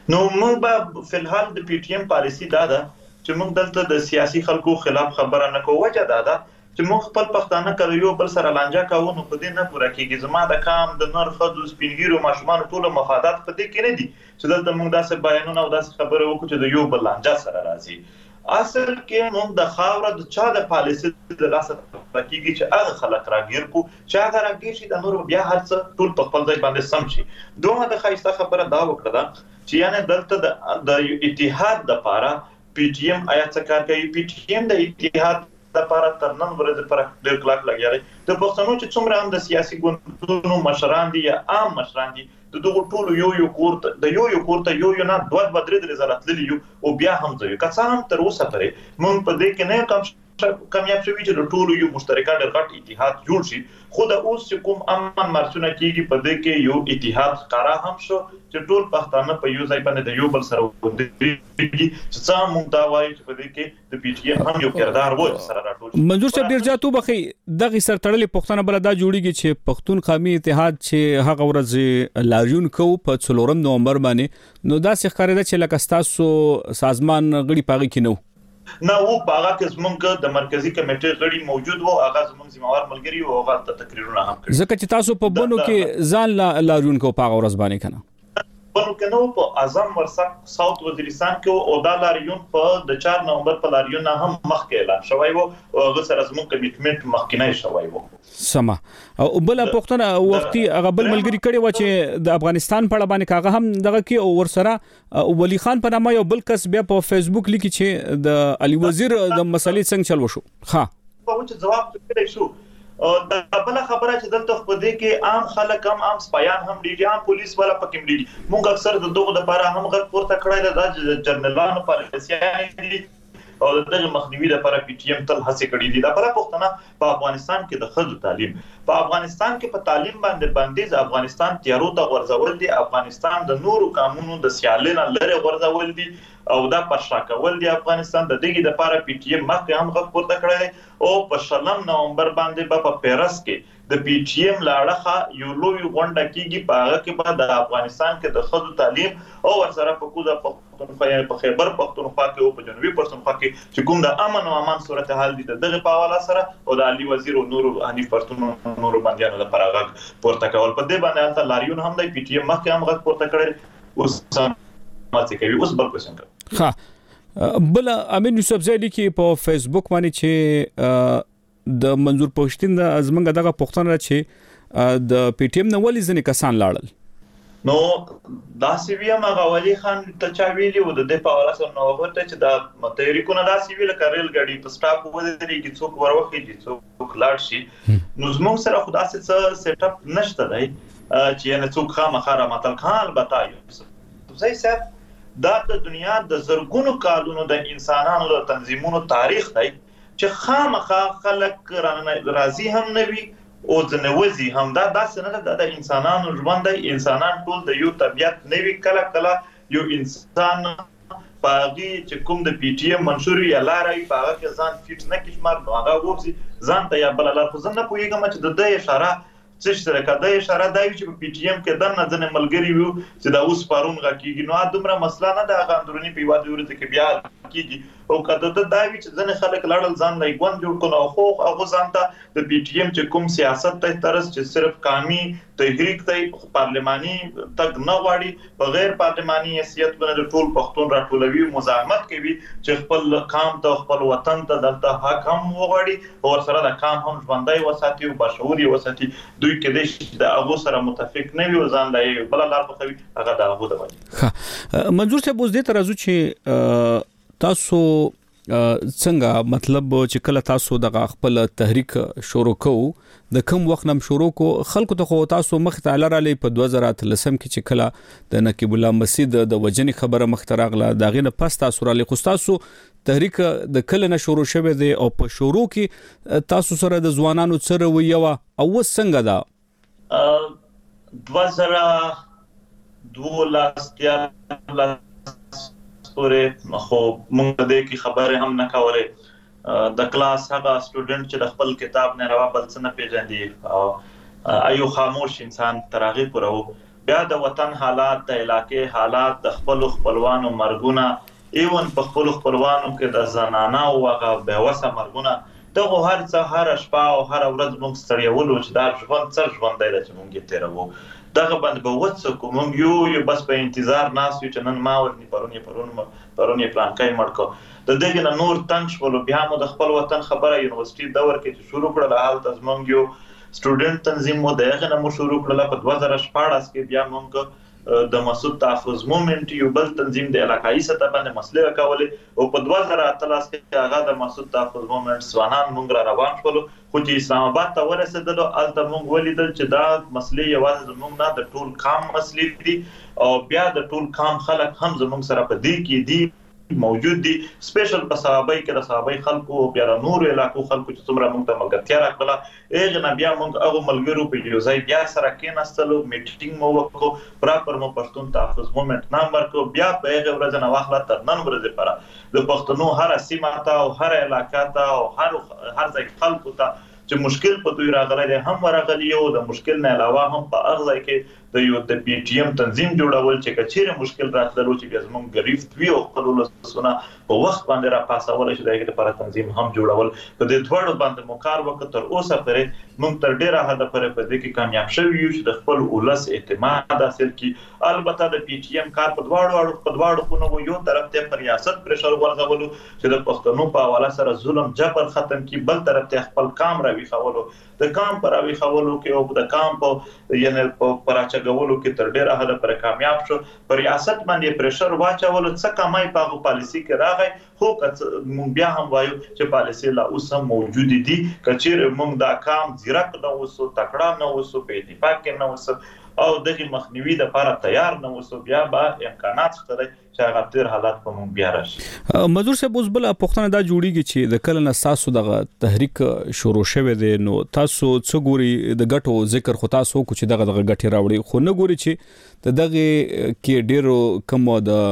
نو موږ به فلحال د پی ټی ایم پالیسی دا ده چې موږ دلته د سیاسي خلکو خلاف خبره نه کوو. وجه دا ده چې موږ خپل پښتانه کله یو بل سره لانجه کوو نو په دې نه پوره کیږي. زما د کام د نور خدو سپینګیرو ماشومان ټول مفادات په دې کې نه دي چې دلته موږ داسې بیانونه او داسې خبره وکړو چې د یو بل لانجه سره راځي. اصل کې موږ د خاور د چا د پالیسي د لاسه کیږي چې هغه خلک راګیر کو چې هغه راګیر شي د نور بیا هرڅ ټول په خپل ځای باندې سم شي. دوه د خایسته خبره دا وکړه چې یعنی دلته د اتحاد د لپاره پی ټی ایم آیا څه کار کوي. پی ټی ایم د اتحاد د لپاره تر نن ورځې پر ډېر کلاک لګیاري. د پښتنو چې څومره هم د سیاسي ګوندونو مشران دي یا عام مشران دي د دغه ټولو یو کورته د یو کورته یو نه دوه درې ځله تللی یو او بیا هم ځو که څه هم تر اوسه پرې موږ په دې کې نه کامیاب شوي چې د ټولو یو مشترکه ډېر غټ اتحاد جوړ شي. خو د اوس چې کوم امن مارچونه کیږي په دې کې یو اتحاد ښکارا هم شو چې ټول پښتانه په یو ځای باندې د یو بل سره ودرېږي چې څه موږ دا وایو چې په دې کې د پی ټی ایم هم یو کردار و سره راټول. منظور صاحب ډېر جاتو بخي دغه سرتړلې پښتنه بل دا جوړیږي چې پښتون قومي اتحاد چې هغه ورځ لاریون کو په 4 نومبر باندې نو دا ښکارېده چې لکه تاسو سازمان غړي پاغي کې نو نه و باغه کې زمونږ د مرکزی کمیټې غړي موجود وو. هغه زمونږ ذمہوار ملګری وو. هغه ته تقریرونه هم کړی. ځکه چې تاسو په بنو کې ځان لاریون کو پاغه ورځ باندې کنه بنو کې نو په اعظم ورسک ساوث وزیرستان کې او دا لاریون په د 4 نومبر په لاریون هم مخکې اعلان شوی وو او هغه سره زموږ کمیټمنت مخکې نه شوی وو. سما او بل پښتنه وختي هغه بل ملګری کړي و چې د افغانستان په اړه باندې کاغه هم دغه کې او ورسره ولی خان په نامه یو بل کس بیا په فیسبوک لیکي چې د علي وزیر د مسلې څنګه چل وشو. ها په وڅ جواب کړی شو. دا بل خبره چې دلته خو دې کې عام خلک هم عام سپایان هم دي عام پولیس والا پکې دي. موږ اکثر د دغه لپاره هم غږ پورته کړی د جرنالانو پالیسيان دي او دغه مخنیوي لپاره پی ټی ایم تل هڅه کړې دي. دا بل پښتنه په افغانستان کې د خځو تعلیم په افغانستان کې په تعلیم باندې افغانستان تیارو ته ورځول دي. افغانستان د نورو قانونو د سیالینه لره ورځول دي او دا پښا کول دي. افغانستان د دغه لپاره پی ټی ایم مخکې هم غږ پورته کړی او په 4 نومبر باندې په پیرس کې د پی ټی ایم لاړه یو لوی غونډه کیږي. په هغه کې به د افغانستان کې د خځو تعلیم او ورسره په کوزه په خیبر پختونخوا کې او په جنوبي پښتونخوا کې چې کوم د امن او امان صورتحال دي دغه په حواله سره او د علي وزیر او نورو حنیف پښتون نورو باندې لپاره غږ پورته کول. په دې باندې حالت لاریون هم د پی ټی ایم مخکې هم غږ پورته کړی. اوس ماته کوي اوس بل کوشن کوي. ها بل امین یوسف زیدی کې په فیسبوک باندې چې د منظور پښتين د ازمنګ دغه پښتنه چې د پی ټی ایم نو ولې ځنې کسان لاړل نو دا سی وی ما غوالي خان ته چا ویلی و د په اړه سره نو ورته چې دا تحریکونه دا سی ویل کړل غړي په سټاپ ودرېږي څوک وروخي دي څوک لاړ شي. نو زموږ سره خدا څه سیټ اپ نشته دی چې نه څوک خامخاره متل خان بتایو. زه صاحب دا د دنیا د زرګونو کالونو د انسانانو د تنظیمونو تاریخ دی چې خامخا خلک راضي هم نه وي او ځنوځي هم دا داسې نه د انسانانو ژوند دی. انسانان ټول د یو طبيعت نه وی کله کله یو انسان پاغي چې کوم د پی ټی ایم منشور یا لارای پاغه کې ځان فیټ نه کیشمار نو هغه وځي ځان ته یا بل لار خو ځنه پویګم چې د دې اشاره څه سره کده اشاره دی چې په پی ټی ایم کې دنه ځنه ملګری وو چې دا اوس پارون غکیږي. نو دومره مسله نه د غاندرونی په وادي ورته کې بیا کیږي او کده ته دا وی چې ځنه خلک لړل ځان لای ګون جوړ کړي خو هغه ځان ته د پی ټی ایم چې کوم سیاست ته طرز چې صرف قومي تحریک ته پارلماني تک نه غواړي په غیر پارلماني حیثیت باندې ټول پښتون راټولوي مزاحمت کوي چې خپل قام ته خپل وطن ته دلته حق هم وغواړي او سره د قام هم ژوندۍ وساتي او بشوري وساتي. دوی کې د هغه سره متفق نه وي ځان لای بل لار په خوي هغه د هغه د وایي. منظور صاحب اوس دې ترازو چې تاسو څنګه مطلب چې کله تاسو د خپل تحریک شروع کوو د کوم وخت نم شروع کو خلکو ته خو تاسو مخ ته لرالې په 2013 کې چې کله د نقیب الله مسجد د وجنې خبره مختراغله داغه نه پس تاسو را لې خو تاسو تحریک د کله نه شروع شوه دی او په شروع کې تاسو سره د ځوانانو سره ویو او څنګه دا 2012 پورې خو موږ دې کې خبره هم نه کوله. د کلاس هغه سټوډنټ چې د خپل کتاب نه روا بل څه نه پیژندي او ایو خاموش انسان ترغه پرو بیا د وطن حالات، د علاقې حالات، د خپلوانو مرګونه، ایون په خپلوانو کې د زنانه او هغه بېوسه مرګونه، دغه هر څه هر شپه او هر ورځ موږ ستړیولو چې دا ژوند څه ژوند دی چې موږ یې تېروو. دغه باندې به وڅکو موږ یو بس په انتظار ناست یو چې نن ما ورني پرون یې پلانکی مړ کړو. د دغې نه نور تنګ شولو. بیا مو د خپل وطن خبره یونیورسټي دور کې چې شروع کړله، هلته زموږ یو سټوډنټ تنظیم مو د هغې نه مو شروع کړله. په 2014 کې بیا موږ د مسعود تحفظ مومنټ یو بل تنظیم د علاقایي سطح باندې مسلې راکولې، او په 2018 کې هغه د مسعود تحفظ مومنټ ځوانان موږ را روان شولو. خو چې اسلام آباد ته ورسېدلو هلته موږ ولیدل چې دا مسلې یوازې زموږ نه د ټول قام مسلې دي، او بیا د ټول قام خلک هم زموږ سره په دې کې دي موجود دي. سپیشل په صحابه کې د صحابه خلکو او بیا د نورو علاقو خلکو چې څومره موږ ته ملګرتیا راکړله، هغې نه بیا موږ هغو ملګرو په یو ځای بیا سره کېناستلو، میټینګ مو وکړو، پراپر مو پښتون تحفظ مومنټ نام ورکړو. بیا په هغې ورځې نه واخله تر نن ورځې پورې د پښتنو هره سیمه ته او هره علاقه ته او هر ځای خلکو ته چې مشکل په دوی راغلی دی هم ورغلی یو. د مشکل نه علاوه هم په هغه ځای کې د پی ټي ایم تنظیم جوړول چې که چیرې مشکل راتللو چې بیا زموږ ګریفت وي او خپل ولسونه په وخت باندې راپاڅولی شي، د هغې دپاره تنظیم هم جوړول. په دې دواړو باندې مو کار وکړ. تر اوسه پورې موږ تر ډېره حده پورې په دې کې کامیاب شوي یو چې د خپل ولس اعتماد حاصل کړي. البته د پی ټي ایم کار په دواړو خونو یو طرف ته په ریاست پرېشر غورځولو چې د پښتنو په حواله سره ظلم جبر ختم کړي، بل طرف ته خپل کام راویښولو. د کام په راویښولو کې او د کام په یعنې په راچګولو کې تر ډېره حده پورې کامیاب شو. په ریاست باندې پرېشر واچولو، څه کمی په هغو پالیسي کې راغی. خو موږ بیا هم وایو چې پالیسي لا اوس هم موجودې دي. که چیرې موږ دا کام ځیرک نه اوسو، تکړه نه اوسو، په اتفاق کې نه اوسو او دغې مخنیوي دپاره تیار نه اوسو، بیا به امکانات شته دی چې هغه تیر حالات په موږ بیا راشي. منظور صاحب، اوس بله پوښتنه دا جوړیږي چې د کله نه ستاسو دغه تحریک شروع شوی دی، نو تاسو څه ګوري؟ د ګټو ذکر خو تاسو وکړو چې دغه ګټې راوړي، خو نه ګوري چې د دغې کې ډېرو کمو د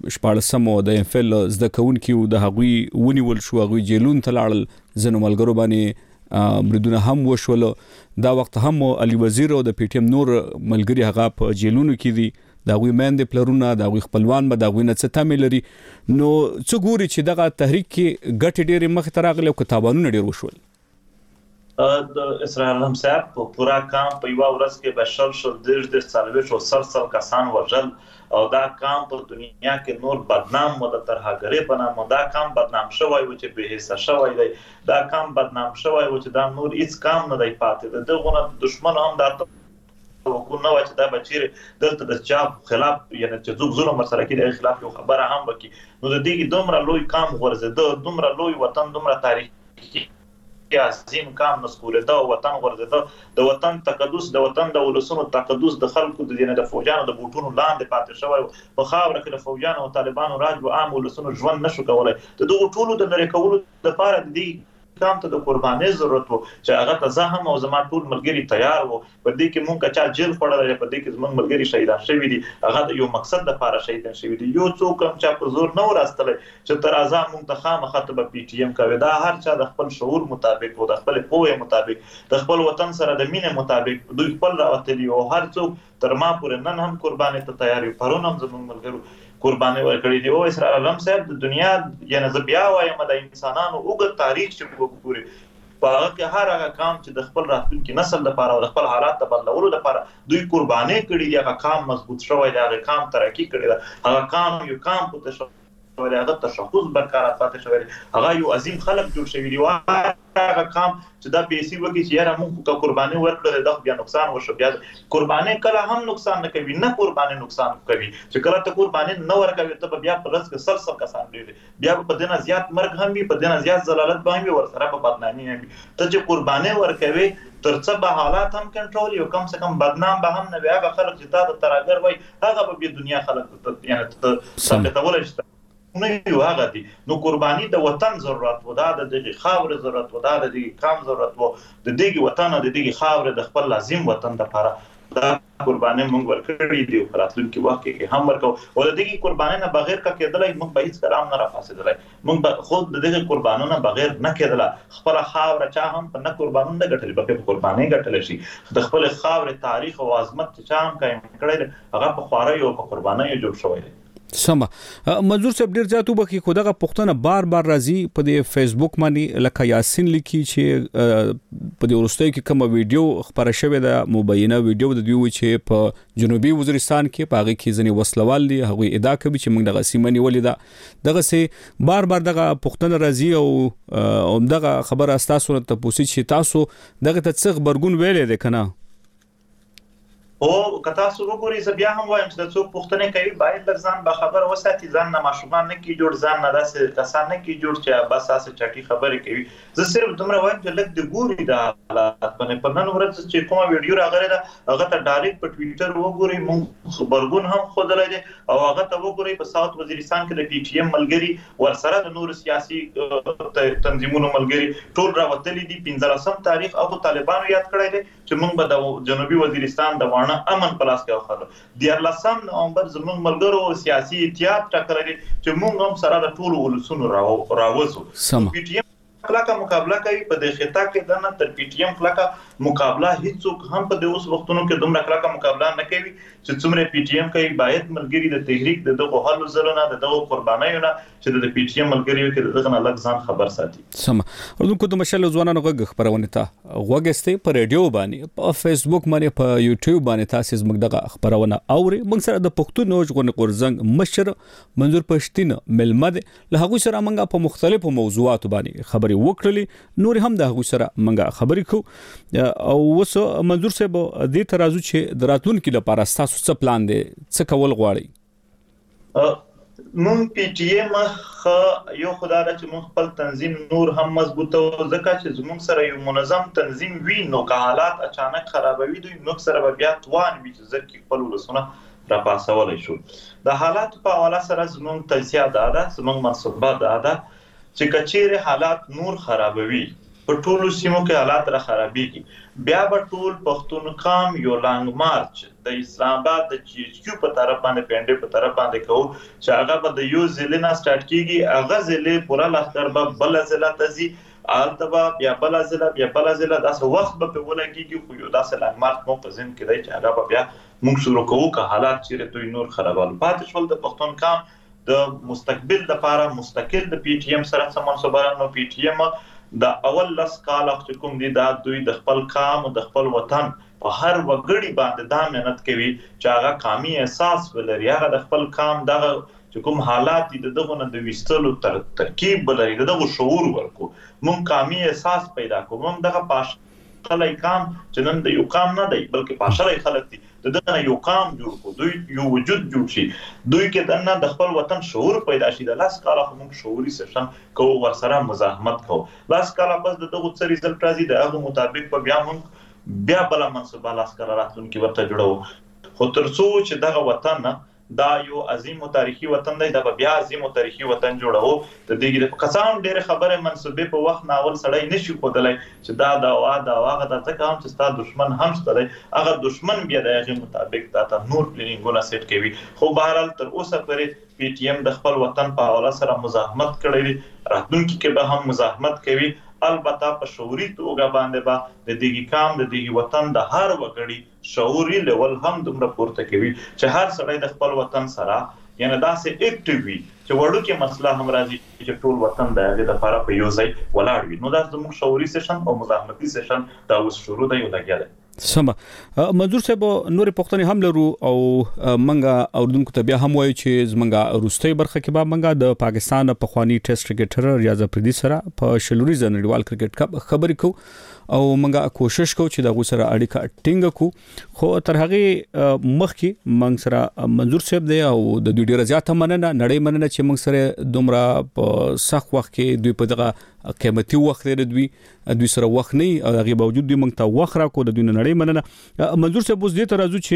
14مو د امفل زده کوونکي د هغوی ونیول شو، هغوی جیلونو ته لاړل، ځینو ملګرو باندې بریدونه هم وشول. دا وخت هم علي وزیر او د پی ټي ایم نور ملګري هغه په جیلونو کې دي، د هغوی میندې پلرونه، د هغوی خپلوان به د هغوی نه څه تمې لري. نو څه ګوري چې دغه تحریک کې ګټې ډېرې مخې ته راغلې او که تاوانونه ډېر وشول؟ د اسرائیل هم صاحب په پورا کام په یوه ورځ کې به 40 کسان وژل، او دا کام په دنیا کې نور بدنام و د ترهګرۍ په نامه. دا کام بدنام شوی و چې بې حسه شوی دی. دا کام بدنام شوی و چې دا نور هیڅ کام نه دی پاتې. د دغو نه دشمن هم دا توقع نه وه چې دا به چیرې دلته د چا خلاف یعنې چې څوک ظلم ورسره کړي د هغې خلاف یو خبره هم وکړي. نو د دې دومره لوی کام غورځېده، دومره لوی وطن، دومره تاریخي عظیم کام نسکورېده او وطن غورځېده. د وطن تقدس، د وطن د ولسونو تقدس د خلکو د فوجانو د بوټونو لاندې پاتې شوی. په خاوره کې د فوجانو او طالبانو راج و عام ولسونو ژوند نشو کولی. د دغو ټولو د لرې کولو لپاره د دې کام ته د قربانۍ ضرورت و چې هغه ته زه هم او زما ټول ملګري تیار وو. په دې کې مونږ که چا جیل خوړلی، په دې کې زموږ ملګري شهیدان شوي دي، هغه د یو مقصد دپاره شهیدان شوي دي. یو څوک هم چا په زور نه و راستلی چې ته راځه مونږ ته خامخا ته به پی ټي ایم کوې. دا هر چا د خپل شعور مطابق او د خپلې پوهې مطابق، د خپل وطن سره د مینې مطابق دوی خپل راوتلي، او هر څوک تر ما پورې نن هم قربانۍ ته تیار وي. پرون هم زموږ ملګرو قربانۍ ورکړې دي. او اسرائیل علم صاحب، د دنیا یعنې زه بیا وایم د انسانانو اوږد تاریخ چې وګورې، په هغه کې هر هغه کام چې د خپل راتلونکي نسل لپاره او د خپل حالات د بدلولو لپاره دوی قربانۍ کړي دي، هغه کام مضبوط شوی دی، هغه کام ترقي کړې ده، هغه کام یو کام پاتې شوی دی، هغه تشخص برقرار پاتې شوی دی، هغه یو عظیم خلک جوړ شوي دي. هغه کام چې دا پیسې وکړي چې یاره موږ که قربانۍ ورکړله دا بیا نقصان وشو. بیا قربانۍ کله هم نقصان نه کوي، نه قربانۍ نقصان کوي. چې کله ته قربانۍ نه ورکوي، ته به بیا په ورځ کې 100 کسان ډېر بیا به په دې نه زیات مرګ هم وي، په دې نه زیات ضلالت به هم وي، ورسره به بدنامي هم وي. ته چې قربانۍ ورکوي تر څه به حالات هم کنټرول وي او کم څه کم بدنام به هم نه وي. هغه خلک چې تا ته ترهګر وایي هغه به بیا دنیا خلک یعنې ثابتولی شي نه یو هغه دي. نو قرباني د وطن ضرورت و، دا د دغې خاورې ضرورت و، دا د دغې قام ضرورت و، د دغې وطن او د دغې خاورې د خپل لازم وطن دپاره دا قرباني موږ ورکړې دي په راتلونکي وخت کې هم ورکو او د دې قرباني نه بغیر کا کېدلای موږ به هیڅ کلام نه رافاسېدلای موږ به خود د دې قربانو نه بغیر نه کېدله خپل خاور چا هم په نه قربانو نه ګټلې په قرباني ګټل شي د خپل خاور تاریخ او عظمت چا هم قائم کړی هغه په خواري او په قرباني جوړ شوی دی سما منظور صاحب ډیر ځاتو بکی خدغه پښتنه بار راځي په د فیسبوک باندې لکه یاسین لیکي چې په د ورستۍ کې کوم ویډیو خبره شوې ده مبینه ویډیو د دوی چې په جنوبي وزیرستان کې پاغي کې ځنی وسلوال دي هغه ادعا کوي چې موږ دغه سیمه نیولې ده دغه سي بار دغه پښتنه راځي او دغه خبره تاسو ته پوښتنه چې تاسو دغه ته څه خبرګون ویلې ده کنه او کتا سو وګوري ز بیا هم وایم چې د څوک پښتنه کوي باید لږ به خبر وساتي ځان نه ماشومان نه کی جوړ ځان نه داسې کسان نه کی جوړ چې بس اسه چټي خبرې کوي زه صرف دومره وایم چې لږ د ګوري د حالات په نن ورځ چې کومه ویډیو راغله ده هغه ته ډایرکټ په ټوئیټر وګوري مونږ خبرګون هم خودلای دي او هغه ته وګوري په ساوث وزیرستان کې د پی ټی ایم ملګری ورسره د نور سیاسي تنظیمونو ملګری ټول راوتلي دي 15 تاریخ او طالبانو یاد کړی دي چې مونږ به د جنوبي وزیرستان د وانه امن پلاس کې واخلو د 14 نومبر زموږ ملګرو سیاسي اتحاد ټاکلي چې موږ هم سره د ټولو ولسونو راوځو پی ټی ایم کلاکه مقابله کوي په دې خطه کې د نه تر پی ټی ایم کلاکه مقابله هیڅوک هم په دې اوس وختونو کې دومره کلاکه مقابله نه کوي چې څومره پی ټی ایم کوي باید ملګری د تحریک دغه حل زلونه دغه قربانیونه چې د پی ټی ایم ملګری کې دغه نه لږ ځان خبر ساتي سم ورته د مشل ځوانانو غږ خبرونه ته غوګسته په ریډیو باندې په فیسبوک باندې په یوټیوب باندې تاسو زموږ دغه خبرونه اوري موږ سره د پښتون نوجوان قرزنګ مشر منظور پښتين ملمد له هغه سره موږ په مختلفو موضوعاتو باندې خبرې وکړلې نور هم د هغه سره موږ خبرې کو او وسو منظور صاحب دې ترازو چې دراتون کې لپاره تاسو څه پلان دی څه کول غواړي مون پی ټی ایم یو خدای چې مون خپل تنظیم نور هم مضبوطه او ځکه چې زموږ سره یو منظم تنظیم وی نو که حالات اچانک خرابوي دوی نو سره بیا توان وي چې ځکه خپل ولسونه را پاسولای شو د حالات په حواله سره زموږ توصیه ده زموږ منصوبه ده چې کچېره حالات نور خرابوي په ټولو سیمو کې حالات را خرابېږي بیا به ټول پښتون قام یو لانګ مارچ د اسلام آباد د چیچو په طرف باندې پنده په طرف باندې کوو چې هغه به د یو ضلع نه سٹارټ کیږي هغه ضلع پورا لخر به بل ضلع تزي التبا بیا بل ضلع داسې وخت به په ولګيږي خو یو داسې لانګ مارچ مو په ځین کې دی چې هغه بیا موږ شروع کوو که حالات چیرې دوی نور خرابول پاتې شول د پښتون قام د مستقبل لپاره مستقل د پی ټی ایم سره سم منصوبانو پی ټی ایم د اول لس کال وخت کوم دي دا دوی د خپل قام او د خپل وطن په هر وګړي باندې دا مهنت کوي چې هغه قومي احساس ولري هغه د خپل قام دغه چې کوم حالات دي دغه نه د وستلو ترکیب ولري دغه شعور ورکو مونږ قومي احساس پیدا کوو مونږ دغه پاش خلای قام چې نن د یو قام نه دی بلکې پاشلای خلک دي دغه یو قام جوړ کو دوی یو وجود جوړ شي دوی کې دنه د خپل وطن شعور پیدا شي د لاس کاله موږ شعوري سیشن کو ورسره مزاحمت کو لاس کاله پس دغه څه ریزلټ راځي د هغه مطابق په بیا بل منصوبه لاس کاله راتلونکي ورته جوړو خو ترڅو چې دغه وطن دا یو عظیم او تاریخي وطن دی دا بیا عظیم او تاریخي وطن جوړو د دې د قسم ډېر خبره منسوبه په وخت ناول سړی نشي کولای چې دا واغه د ځکه هم چې ستاسو دشمن هم ستاره هغه دشمن بیا د هغه مطابق دا نور پلانینګونه سیټ کوي خو بهرحال تر اوسه پرې پی ټی ایم د خپل وطن په حواله سره مزاحمت کړی راتلونکي کې به هم مزاحمت کوي البته په شعوري توګه باندې به د دې قام د دې وطن د هر وګړي شعوري لیول هم دومره پورته کوي چې هر سړی د خپل وطن سره یعنی داسې اکټیو وي چې وړوکې مسله هم راځي چې ټول وطن د هغې دپاره په یو ځای ولاړ وي نو دا زموږ شعوري سیشن او مزاحمتي سیشن دا اوس شروع دی او لګیا دی سم منظور صاحب نور پښتنې هم لرو او منګه اوردونکو ته بیا هم وایي چې زمنګه روستۍ برخه کې به منګه د پاکستان په خواني ټیسټ کرکټر ریاض افریدي سره په شلوري نړیوال کرکټ کپ خبرې کو او منګه کوشش کو چې د غو سره اړیکه ټینګ کو خو تر هغه مخکې منګ سره منظور صاحب دی او د دوی ډیره زیاته مننه نړۍ مننه چې منګ سره دومره په سخت وخت کې دوی په دغه قیمتي وخت لري دوی سره وخت نه او هغه باوجود دوی منګ ته وخت را کو د دوی نړۍ مننه منظور صاحب اوس دې ته راځو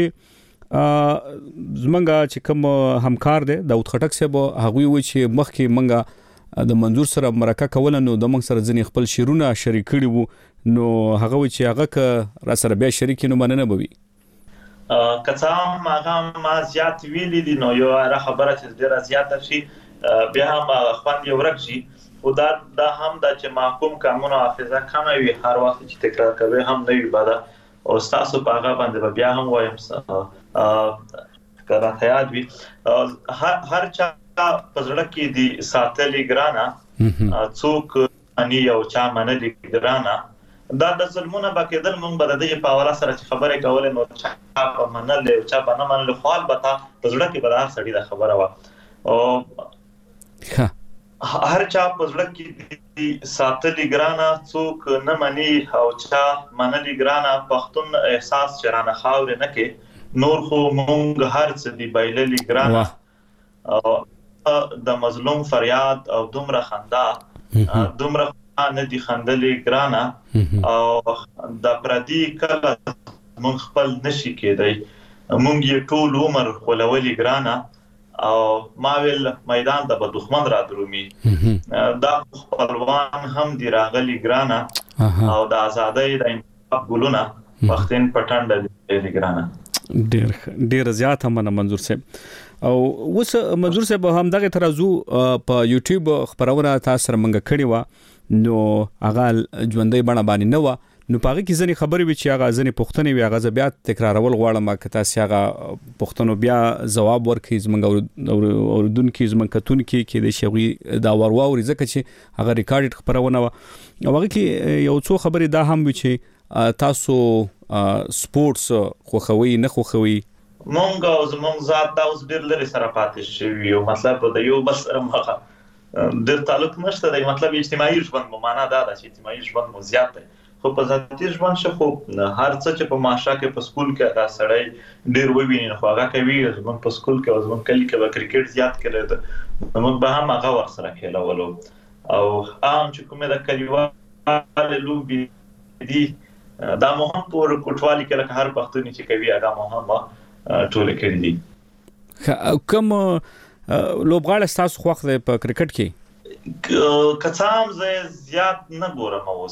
چې زمنګه چې کوم همکار دی داود خټک صاحب هغه وی چې مخکې منګه د منظور سره مرکه کول نو د منګ سره ځنی خپل شیرونه شریک کړي وو نو هغه وی چې هغه را سره بیا شریک نو مننه بوي کڅام هغه ما زیات ویلي دي نو یو را خبره چې ډیره زیاته شي بیا هم خوند یو ورک شي او دا هم د چې محکوم قانون او حافظه کم وي هر وخت چې تکرار کوي هم نه وي بده او تاسو په هغه باندې بیا هم وایم کله یاد وي هر چا پزړه کې دي ساتلې ګرانه څوک اني یو چا منلي ګرانه دا د ظلمونه باکېدل مونږ به د دې په حواله سره چې خبرې کولې نو چا په منل او چا په نه منل خپل بتا پزړه کې به هر سړي د خبره وا او هر چا پزړه کې ساتلې ګرانه څوک نه مني او چا منلي ګرانه پښتون احساس چرانه خاور نه کې نور خو مونږ هر څه دی بایللې ګرانه او د مظلوم فریاد او دومره خندا دومره نه دي خندلې ګرانه او د پردي کله مونږ خپل نشي کېدای مونږ یې ټول عمر خولولې ګرانه او ما ویل میدان د دښمن را درومي دا خپلوان هم دی راغلي ګرانه او د ازادۍ د انقلاب ګلونه پښتون پټانډه دی ګرانه ډیر زیات هم منظور صاحب او وس منظور صاحب هم دغه ترازو په یوټیوب خبرونه تاسو رمنګ کړی و نو هغه ژوندۍ بڼه باندې نه و نو پاره کې ځنې خبرې وی چې هغه ځنې پښتنې وی هغه بیا تکرارول غواړم که تاسو هغه پښتنو بیا جواب ورکړي زمنګ اوردونکو زمنګ کې د شوی دا ورواوري ځکه چې هغه ریکارډډ خبرونه و هغه کې یو څو خبرې دا هم وی چې تاسو سپورتس خوخوي نه خوخوي مونږ او زمونږ ذات دا اوس ډېر لري سره پاتې شوی یو مطلب د یو بل سره مخه ډېر تعلق نشته دی مطلب اجتماعي ژوند مو معنا دا چې اجتماعي ژوند مو زیات دی خو په ذاتي ژوند شخو هر څه چې په ماشا کې په سکول کې دا سړی ډېر وویني خو هغه کوي زمونږ په سکول کې او زمونږ کلی کې به کرکټ زیات کړی موږ به هم هغه ور سره کېلولو او عام چې کومه د کلیوال لوبي دي دا مو هم په کوټوالي کې لکه هر پښتوني چې کوي هغه مو هم ټول کړی دي کوم لوبغاړی تاسو خوښ دی په کرکټ کې کڅام زیات نه ګورم اوس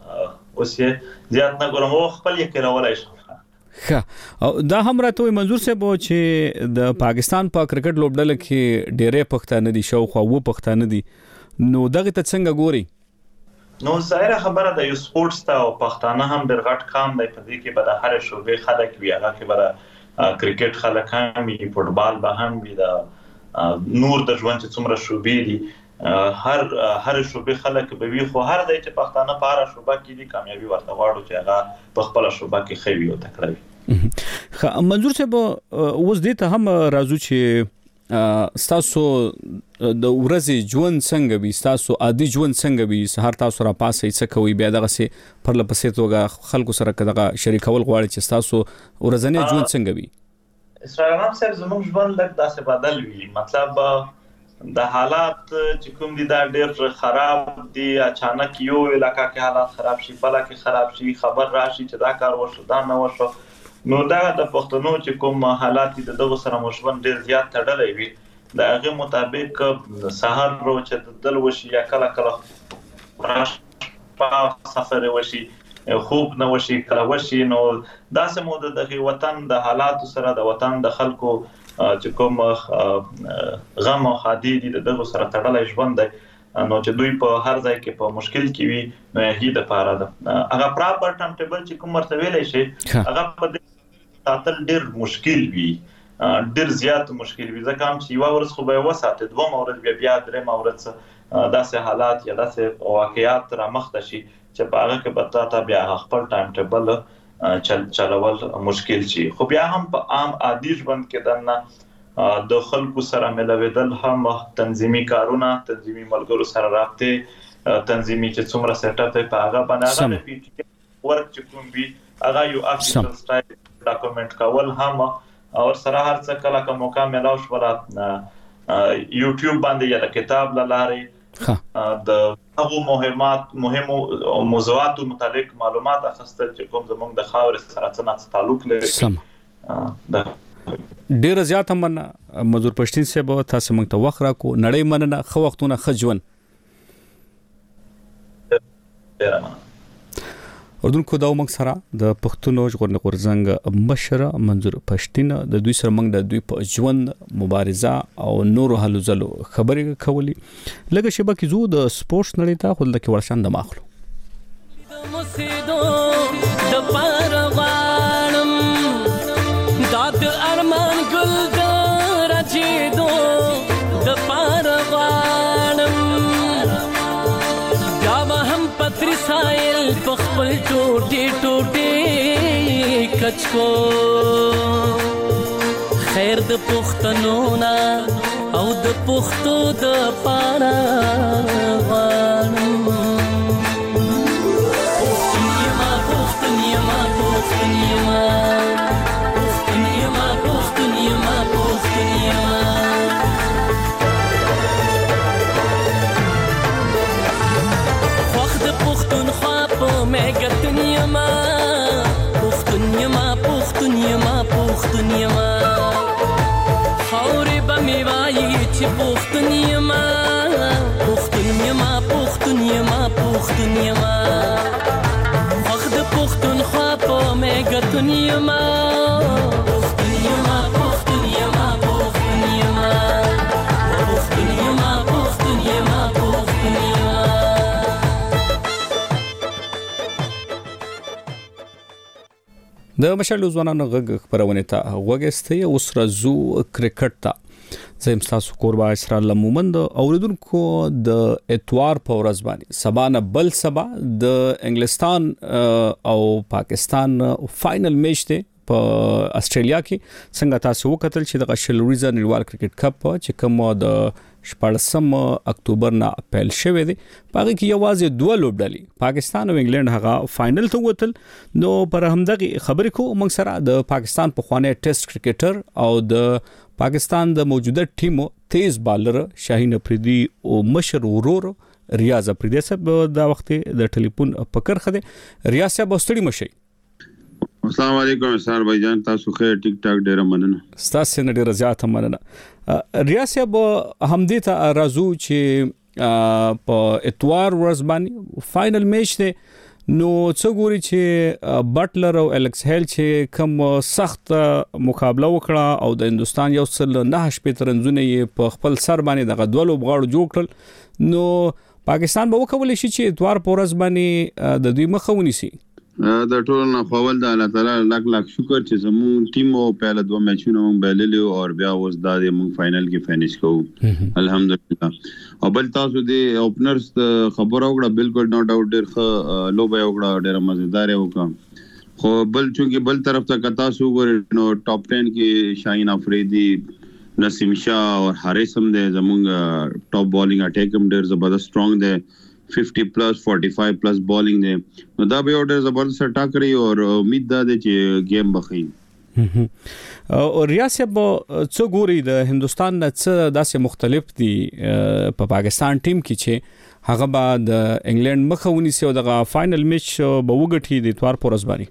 یې زیات نه ګورم او خپل یې کولای شم او دا هم راته منظور صاحب چې د پاکستان په کرکټ لوبډله کې ډېرې پښتانه دي شاوخوا و پښتانه دي نو دغه ته څنګه ګوري نو ظاهره خبره د یو سپورتس ته او پښتانه هم ډېر غټ کام دی په دې کې به د هر شوبې خلک وي هغه کې به کرکټ خلک هم وي فوټبال به هم وي د نور د ژوند چې څومره شوبې دي هر شوبې خلک به وي خو هر ځای چې پښتانه په هر شوبه کې دي کامیابی ورته غواړو چې هغه په خپل شوبه کې خوي او تکړه وي منظور صاحب اوس دې ته هم راځو چې تاسو د ورځې ژوند څنګه وي تاسو عادي ژوند څنګه وي سهار تاسو را پاسې څه کوي بیا دغه سي پر لپسې توګه خلکو سره دغه شریکول غواړي چې تاسو ورځنی ژوند څنګه وي اسرائیل صاحب زموږ ژوند لږ داسې بدل وي مطلب د حالات چې کوم دي دا ډېر خراب دي اچانک یو علاقہ کې حالات خراب شي بل کې خراب شي خبر راشي چې دا کار وشو دا نه وشو نو دا د پښتنو چې کوم حالات دي دغه سره مشوند ډېر زیات تړلې وي دا هغه مطابق سحر رو چې دل وشي یا کله کله راش په سفر وشي خوب نه وشي کله وشي نو دا سمو د وطن د حالات سره د وطن د خلکو چې کوم غم او خادي دي دغه سره تړلې ژوند دی نو چې دوی په هر ځای کې په مشکل کې وي نو هغه د پاره ده هغه پراپر ټایم ټیبل چې کوم مرته ویلې شي هغه په تاتل ډیر مشکل وي ډیر زیات مشکل وي ځکه هم چې یو ورځ خو به وساته دوه ورځې بیا درې ورځې داسې حالات یا داسې واقعیات را مخته شي چې په هغه کې به تا بیا خپل ټایم ټیبل چلول مشکل شي خو بیا هم په عام عادي ژوند کې دنه د خلکو سره ملویدل هم تنظیمي کارونه تنظیمي ملګرو سره رابطه تنظیمي چې څومره سیټ اپ په هغه باندې هغه پی ټی ورک چې کوم وی هغه یو افیشل سټایل ډاکومنٹ کول هم او سره هر څه کله کوم موقع ملاو شو ولا یوټیوب باندې یا کتاب لاره د هغه مهمو موضوعات متعلق معلومات اخیستل چې کوم زموږ د خاور سره څه تعلق لري ډیر زیات من مزور پښتين صاحب تاسو موږ ته وخت راکو نړۍ مننه خو وختونه خجون اردوونکو دا موږ سره د پښتونو ژغورنې غورځنګ مشر منظور پښتين د دوی سره موږ د دوی په ژوند مبارزه او نورو هلو ځلو خبرې کولې لکه شبه کې زو د سپورتس نړۍ ته خپل د کې ورشان د ماخلو د پروانم داد ارمان ګل د راجیدو د پروانم یا هم پتری سایل پخپل ټوټي ټوټي کچکو خیر د پښتنو نا او د پښتو د پروانم د مشال ځوانانو غږ خبرونه ته وګستې اوس راځو کرکټ ته زم تاسو قربا اسرائیل مومند اوریدونکو د اتوار په ورځ باندې سبا نه بل سبا د انګلستان او پاکستان فائنل میچ ته په استرالیا کې څنګه تاسو وکتل چې د شلوریزا نړیوال کرکټ کپ چې کوم د 14 اکتوبر نه اپریل شوه دی پاره کې یوازې دوه لوبډلې پاکستان او انګلند هغه فائنل ته وتل نو پر همدغه خبرې کو موږ سره د پاکستان په خوانه ټیسټ کرکټر او د پاکستان د موجوده ټیمو تیز بالر شاهین افریدي او مشر ورور ریاض افریدي صاحب دا وخت د ټلیفون پکر خده ریاض صاحب واستړي مشي السلام علیکم سر بھائی جان تاسو خیر ټیک ټاک ډیر مننه ستاسو نه ډیر زیات مننه ریاض صاحب هم دې ته راځو چې په اتوار ورځ باندې فائنل میچ دی نو څو ګوري چې بټلر او الکس هیل چې کوم سخت مقابله وکړه او د هندستان یو څل نه شپې ترنځونه په خپل سر باندې د غدولو بغاړو جوړ کړل نو پاکستان به وکول شي چې اتوار په ورځ باندې د دوی مخه ونیسي د ټول نه خپل د الله تعالی لاک شکر چې زموږ ټیم او په له دوه میچونو مونږ بللو او بیا اوس د مونږ فائنل کې فینیش کوو الحمدلله او بل تاسو د اوپنرز خبر اوګړه بالکل نو ډاوټ ډیر خ لو به اوګړه ډیر مزیدار وکړه خو بل چونکی بل طرف ته تاسو ګور نو ټاپ 10 کې شاهین افریدي نسیم شاه او حارث هم د زموږ ټاپ بالینګ اٹیک هم ډیر زبردست سترونګ دی 50 پلس 45 پلس بالینګ دی نو دا به اورډر زبردست ټاکري او امید ده چې گیم بخي او ریاست به څو ګوري د هندستان نه څه داسې مختلف دي په پاکستان ټیم کې چې هغه به د انګلند مخه ونیسي او د فائنل میچ به وګټي د اتوار پر ورځ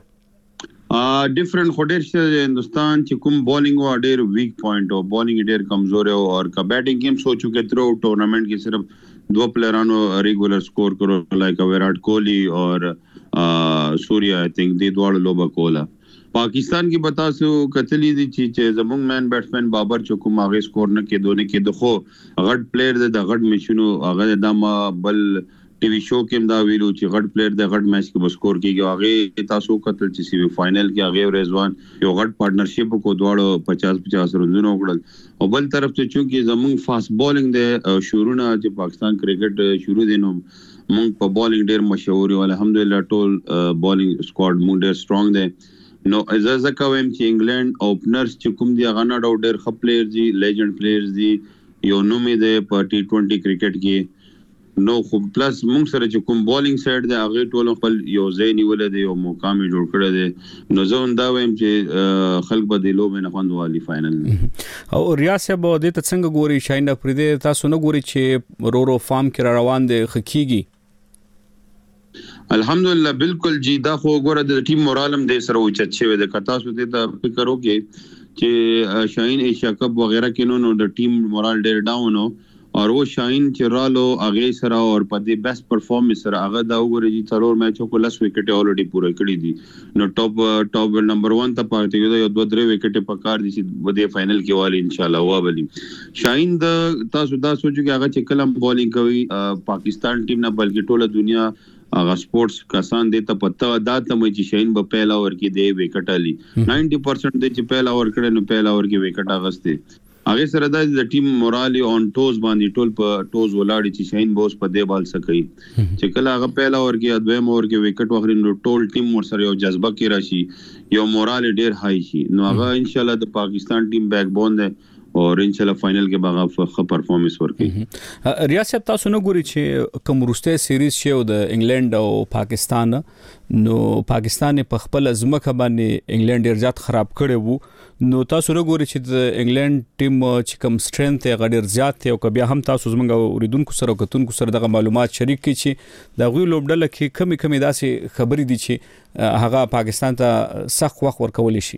باندې ډیفرنٹ خډیر چې هندستان چې کوم بالینګ او ډیر ویک پوینټ او بالینګ ډیر کمزور او کا بیٹنگ گیم سوچو کې تر ټورنمنٹ کې صرف دو پلیئرانو ریگولر سکور کرو لائک ویرات کوہلی اور سوریا آئی تھنک دی دوړ لوبه کولا پاکستان کی بتا سو کتلی دی چې زمونږ مین بیټسمن بابر چوکو ماغه سکور نه کې دونه کې دخو غټ پلیئر د غټ میشنو هغه د بل ټي وي شو کې دا ویلو چې غټ پلیئر د غټ میچ کې سکور کیږي هغه تاسو کتل چې سی فائنل کې هغه رضوان یو غټ پارټنرشپ کو دواړو 50 رنونه وکړل او بل طرف ته چې زمونږ فاست بالینګ د شروع نه چې پاکستان کرکټ شروع دي نو مونږ په بالینګ ډیر مشهور او الحمدلله ټول بالینګ سکواډ مونږ ډیر سترونګ دي نو ازازه کوم چې انګلند اوپنرز چې کوم دی هغه نه ډیر خپ پلیئر دي لیجنډ پلیئرز دي یو نومې ده په ټي 20 کرکټ کې نو خو پلس مونږ سره چې کوم بالینګ سایډ دی هغه ټول خپل یو ځای نیول دی او مقام جوړ کړی دی نو زه دا وایم چې خلک به د لوبې نه خوندوالي فائنل او ریاض صاحب د ته څنګه ګوري شاهین افریدي تاسو نه ګوري چې رو فارم کې روان دي خکېږي الحمدلله بالکل جی دا خو ګوره د ټیم مورالم د سره اوچت شوی د کتا سو ته فکر وکړي چې شاهین ایشیا کپ وغیرہ کې نو د ټیم مورال ډیر ډاون اور وہ شاهین چرالو اگے سره اور پدې بیسٹ پرفارمنس سره هغه دا وګوري چې څلور میچو کو لس وکټ اولریډي پوره کړی دي نو ټاپ نمبر 1 ته پاتې یو 2-3 وکټ پکار دي چې بده فائنل کې والی ان شاء الله وابلی شاهین د تاسو دا سوچو چې هغه چې کلم بولینګ کوي پاکستان ټیم نه بلکې ټوله دنیا هغه سپورتس کسان دې ته پته دا ته مې چې شاهین په پهلا اور کې دی وکټ علي 90% دې چې پهلا اور کړي نو پهلا اور کې وکټ اغسته هغه سره د ټیم مورالي اون ټوز باندې ټول په ټوز ولاړی چې شاهین بوس په دی بال سکی چې کله هغه پهلا اور کې دویم اور کې وکټ واخلي نو ټول ټیم ور سره یو جذبه کې راشي یو مورال ډیر هاي شي نو هغه ان شاء الله د پاکستان ټیم بیک بون ده اور ان شاء الله فائنل کې باغه ښه پرفارمنس ورکړي ریاست تاسو نه ګوري چې کوم روسته سیریز شو د انګلند او پاکستان نو پاکستان په خپل ازمکه باندې انګلند ډیر زیات خراب کړي وو نو تاسو نه ګوري چې د انګلند ټیم چې کوم سټرنث یې غډیر زیات او کبه هم تاسو زمونږ اوریدونکو سره کتونکو سره دغه معلومات شریک کړي چې د غوی لوبډل کې کمی داسې خبرې دي چې هغه پاکستان ته سخت وخت ورکول شي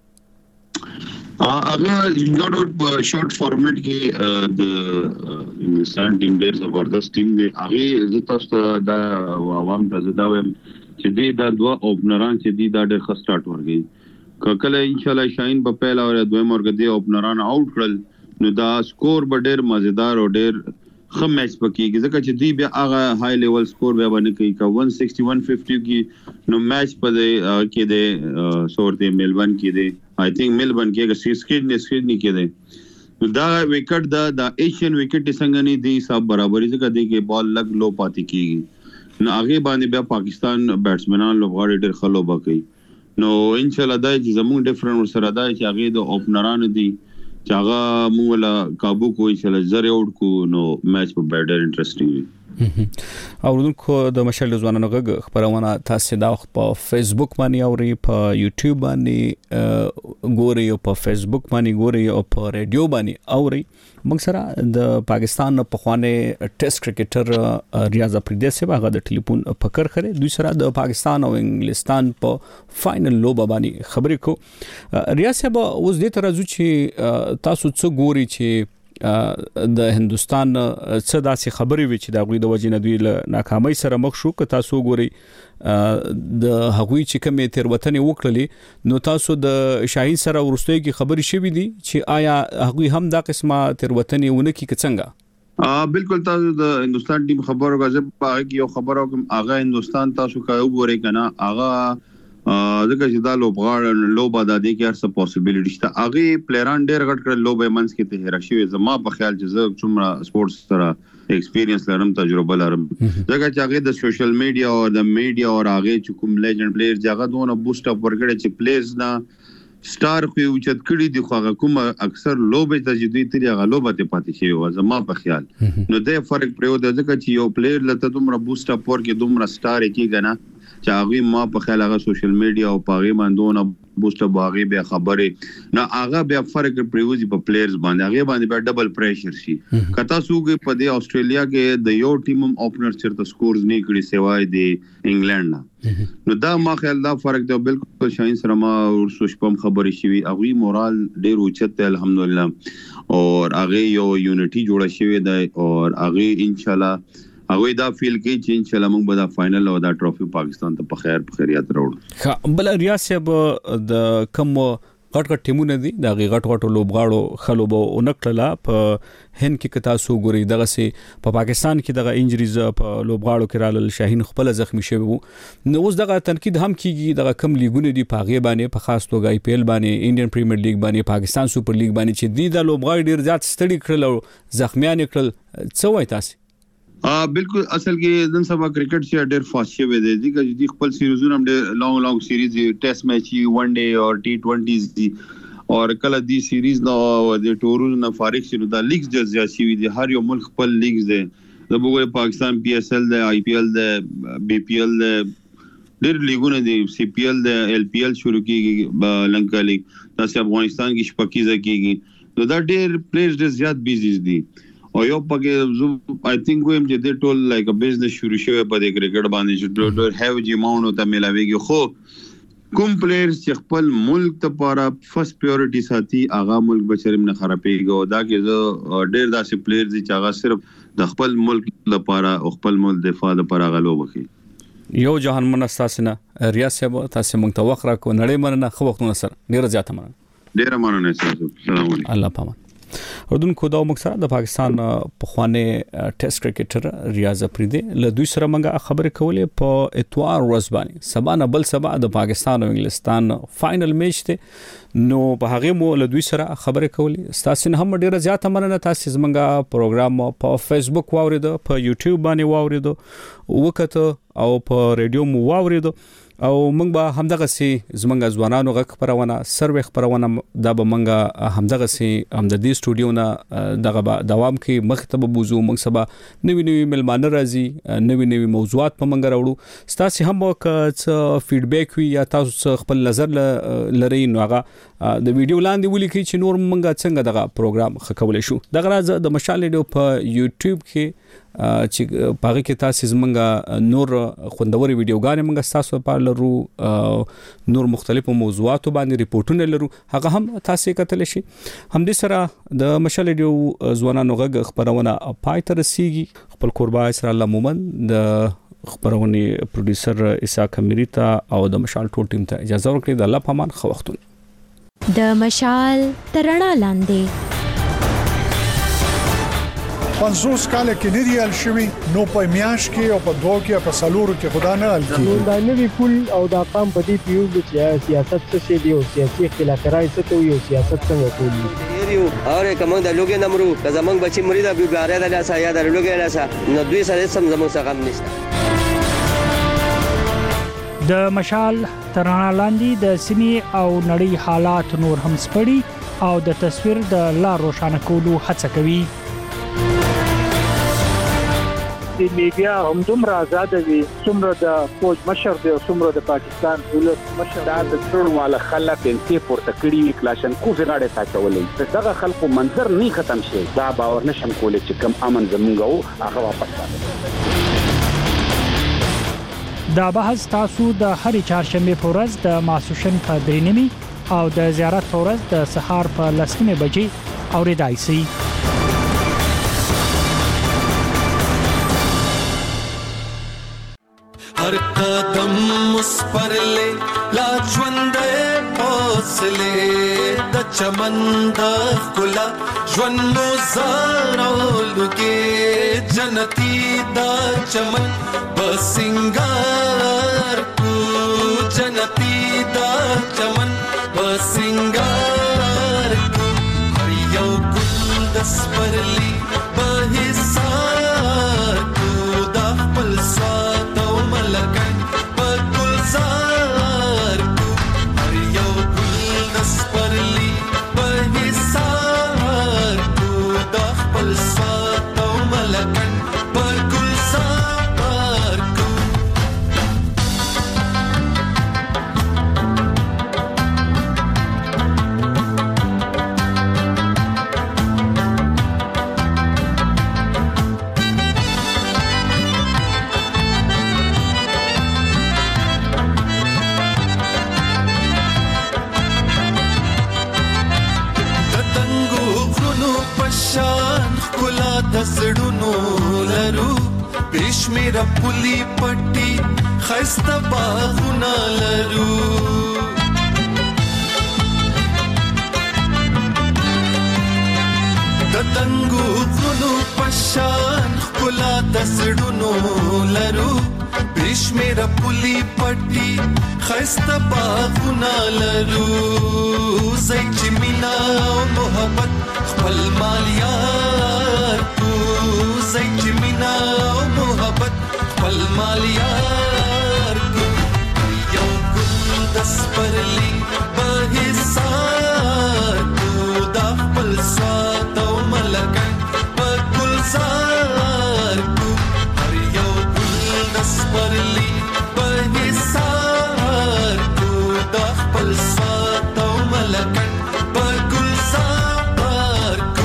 اگر انډور شارټ فارمیټ کې د انګلستان ټیم ډېر زبردست ټیم دی هغه زه تاسو دا عوام ته زداوم چې دا دوه اوپنران چې دی دا ډېر ښه سٹارټ ورغی کله ان شاء الله شاهین په پهلا او دویم اور کې دی اوپنران آوټ کړل نو دا سکور به ډېر مزیدار او ډېر ښه میچ پکېږي ځکه چې دی بیا هغه های لیول سکور به باندې کوي کا 160-150 کې نو میچ په کې دی سورته ملبن کې دی I think Melbourne کې سکیډنی کې دی دا وکټ دا ایشین وکټ څنګه نه دی صاحب برابرۍ ځکه دی کې بال لګ لو پاتې کیږي نو هغه باندې بیا پاکستان بیټسمنان لوبغاړي ډېر خلو بکې نو ان شاء الله دا چې زموږ ډیفرنٹ سره دا چې هغه د اوپنران دي چې هغه موږ لا قابو کوی چې لزر اوټ کو نو میچ په ډېر انټرېسټینګ وي او ورونکو د مشال ځوانانو غږ خبرونه تاسو دا په فیسبوک باندې او په یوټیوب باندې ګوري او په فیسبوک باندې ګوري او په ریډیو باندې اوري موږ سره د پاکستان په خوانه ټیسټ کرکټر ریاض افریدی سره هغه د ټلیفون فکر خره دوی سره د پاکستان او انګلستان په فائنل لوب باندې خبرې کو ریاض صاحب اوس دې ترازو چې تاسو څه ګوري چې د هندستان څه داسې خبرې وي چې د غوي د وجې نه دوی له ناکامۍ سره مخ شو که تاسو ګوري د هغوی چې کومې تیروتنې وکړلې نو تاسو د شاهین سره ورستوي کې خبرې شوې دي چې آیا هغوی هم دا قسمه تیروتنې ونه کی څنګه بالکل تاسو د هندستان ټیم خبرو غزه په کې یو خبرو کوم هغه هندستان تاسو کا وګورئ کنه هغه ځکه چې دا لوبه د دې کې هر څه possibility شته هغه پلیران ډېر غټ کړل لوبه منځ کې ته راشي زما په خیال چې زه څومره سپورتس سره ایکسپیرینس لرم تجربه لرم ځکه چې هغه د سوشل میډیا او د میډیا او هغه چې کوم لیجنډ پلیئر ځګه دونه بوست اپ ورکړي چې پلیز نه سٹار خو اوچت کړي دی خو هغه کوم اکثر لوبه ته جدي تری هغه لوبه ته پاتې شي او زما په خیال نو د فرق پرې د ځکه چې یو پلیئر لته دومره بوست اپ ورکړي دومره سٹار کېږي نه چې هغه ما په خیال هغه سوشل میډیا او پاغي باندې بوست باغي به خبره نه هغه به فرق پریوزي په پلیئرز باندې هغه باندې به ډبل پریشر شي کته سوګه په د استرالیا کې د یو ټیم اوپنر چرته سکورز نه کړي سیوای د انګلند نه نو دا ما خیال دا فرق دی بالکل شاهین سره ما ورسوش پم خبرې شي هغه مورال ډیر اوچت الحمدلله او هغه یو یونټي جوړه شوی دی او هغه ان شاء الله هغه دا فیل کوي چې ان شاء الله موږ به دا فائنل او دا ټرافي پاکستان ته په خیریت راوړو بل ریاست د کم غټ ټیمونه دي د غټ لوبغاړو خلوبو اونکړه په هند کې کتا سو ګوري دغه سي په پاکستان کې دغه انجریز په لوبغاړو کې رال شاهین خپل زخمی شوی وو نو اوس دغه تنقید هم کیږي دغه کم لیګونه دي په غي باندې په خاص توګه آی پی ایل باندې انډین پریمیر لیګ باندې پاکستان سوپر لیګ باندې چې دی د لوبغاړي ډیر زیات ستړي کړل او زخمیان کړل څه وای تاسو بالکل اصل کې نن سبا کرکټ چې ډېر فاست شوی دی چې د خپل سیریزونو هم ډېر لانګ سیریز ټیسټ میچ ون ډے او ټي 20s دي او کله دی سیریز نو د ټورونو نه فارغ شي نو دا لیګز د زیات شي دي هر یو ملک خپل لیګز دي د وګورئ پاکستان پی اس ال د آی پی ال د بی پی ال د ډېر لیګونه دي سی پی ال د ال پی ال شروع کیږي لنکا لیګ تاسو افغانستان کې شپکیزه کیږي نو دا ډېر پلیئرز ډېر زیات بیزی دي او یو پکې آی تھنک ویم چې د ټول لایک ا بزنس شروع شوی په د کرکټ باندې چې ډېر هیوج اماونټ ته ملاويږي خو کوم پلیئرز چې خپل ملک لپاره فرست پریورټي ساتي هغه ملک بچرم نه خرابېږي. دا کې زه ډېر داسې پلیئرز چې هغه صرف د خپل ملک لپاره او خپل ملک دفاع لپاره غلو وکړي. یو جهان منستاسنه ریاض صاحب تاسو مونږ ته وخت راکو نړۍ مننه خو وختونه سره ډیره زیاته مننه. ډیره مننه تاسو. السلام علیکم. الله پامان. اردن کو دا مکسره د پاکستان په خوانه ټیسټ کرکټر ریاض افریدی له دوی سره منګه خبرې کولې په اتوار ورځ باندې سبا نه بل سبا د پاکستان او انګلستان فائنل میچ ته نو په هغه مو له دوی سره خبرې کولې. تاسو نه هم ډیره زیاته مننه. تاسو زمونږه پروګرام په فیسبوک واورید په یوټیوب باندې واورید وکړه او په ریډیو مو واورید او موږ به همدغه سي زمونږ ځوانانو غږ خبرونه سروي خبرونه دا به موږ همدغه سي هم د دې سټوډیو نه دغه دوام کې مخته به بوزو. موږ سبا نوې ملمانه راځي نوې موضوعات په موږ راوړو. تاسو هم څه فیډبیک وي یا تاسو خپل نظر لري نو هغه د ویډیو لاندې ولیکئ چې نور موږ څنګه دغه پروګرام خکولې شو. دغه راز د مشال ریډیو په یوټیوب کې چې پاره کې تاسو زمونږه نور خوندوري ویډیوګانې موږ تاسو په لرو نور مختلفو موضوعاتو باندې ریپورتونه لرو هغه هم تاسو کتل شي. هم دې سره د مشال ریډیو ځوانانو غږ خبرونه پای ته رسیږي. خپل قربا اسر الله مومن د خبرونه پروډوسر اسحاق امیریتا او د مشال ټول ټیم ته اجازه ورکړئ. د الله پامان خو وختونه د مشال ترڼا لاندې 50 کال کې نه دی ال شوی نو په میاش کې او په دوه کې په سالورو کې خدا نه ال کی دا نوی کول او دا قام په دې پیو چې سیاست څه شي دی او سیاسي اختلاف راځي څه ته یو سیاست څنګه کوي یو اور کوم د لوګي نمرو که زمنګ بچی مرید ابي باره د لاسه یا د لوګي لاسه نو دوی سره سم زموږ څخه هم نشته. د مشال ترڼا لاندې د سیمې او نړۍ حالات نور هم سپړي او د تصویر د لار روښانه کولو هڅه کوي. د میډیا هم دومره آزاد وي څومره د فوج مشر دی او څومره د پاکستان ولس مشر دا د ټول والا خلک انتي پورته کړی کلاشن کو غاړه تاچولې دغه خلکو منظر نه ختم شي دا باور نشم کولای چې کم امن زمونږ او هغه واپس راځي. دا بحث تاسو د هرې چهارشنبه په ورځ د ماسوشن په 3:30 او د زیارت په ورځ د سهار په 10:00 بجې اوریدای شئ. हर कदम उस पर ले ला ژوندې حوصله د چمن د ښکلا ژوند مو زارولږي جنتي دا چمن بسنګار کو جنتي دا چمن بسنګار کو هر یو ګل د سپرلی په حساب کو د خپل سات او ملکن په ګلزار کو هر یو ګل د سپرلی په حساب کو د خپل سات او ملکن په ګلزار کو دسړونو لرو بشمیر پولی پټي خسته باغونه لرو د تنګو غرونو پشان خلا دسړونو لرو بشمیر پولی پټي خسته باغونه لرو زای چې مینا او محبت خپل مالیار کو زای چې مینا او محبت خپل مالیار کو یو ګل د سپرلی په حساب کو د خپل سات او ملکن په ګلزار کو هر یو ګل د سپرلی په حساب کو د خپل سات او ملکن په ګلزار کو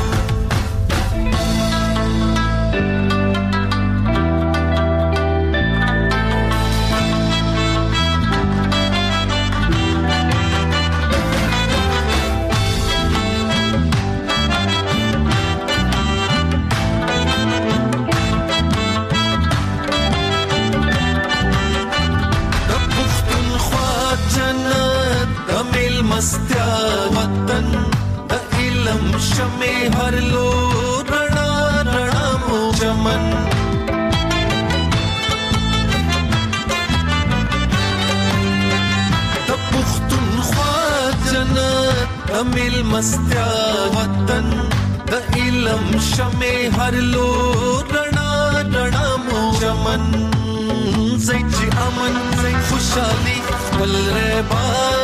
مستیا وطن د علم شمه هر لو رڼا رڼا مو چمن زئی چې امن زئی خوشالي ول ربا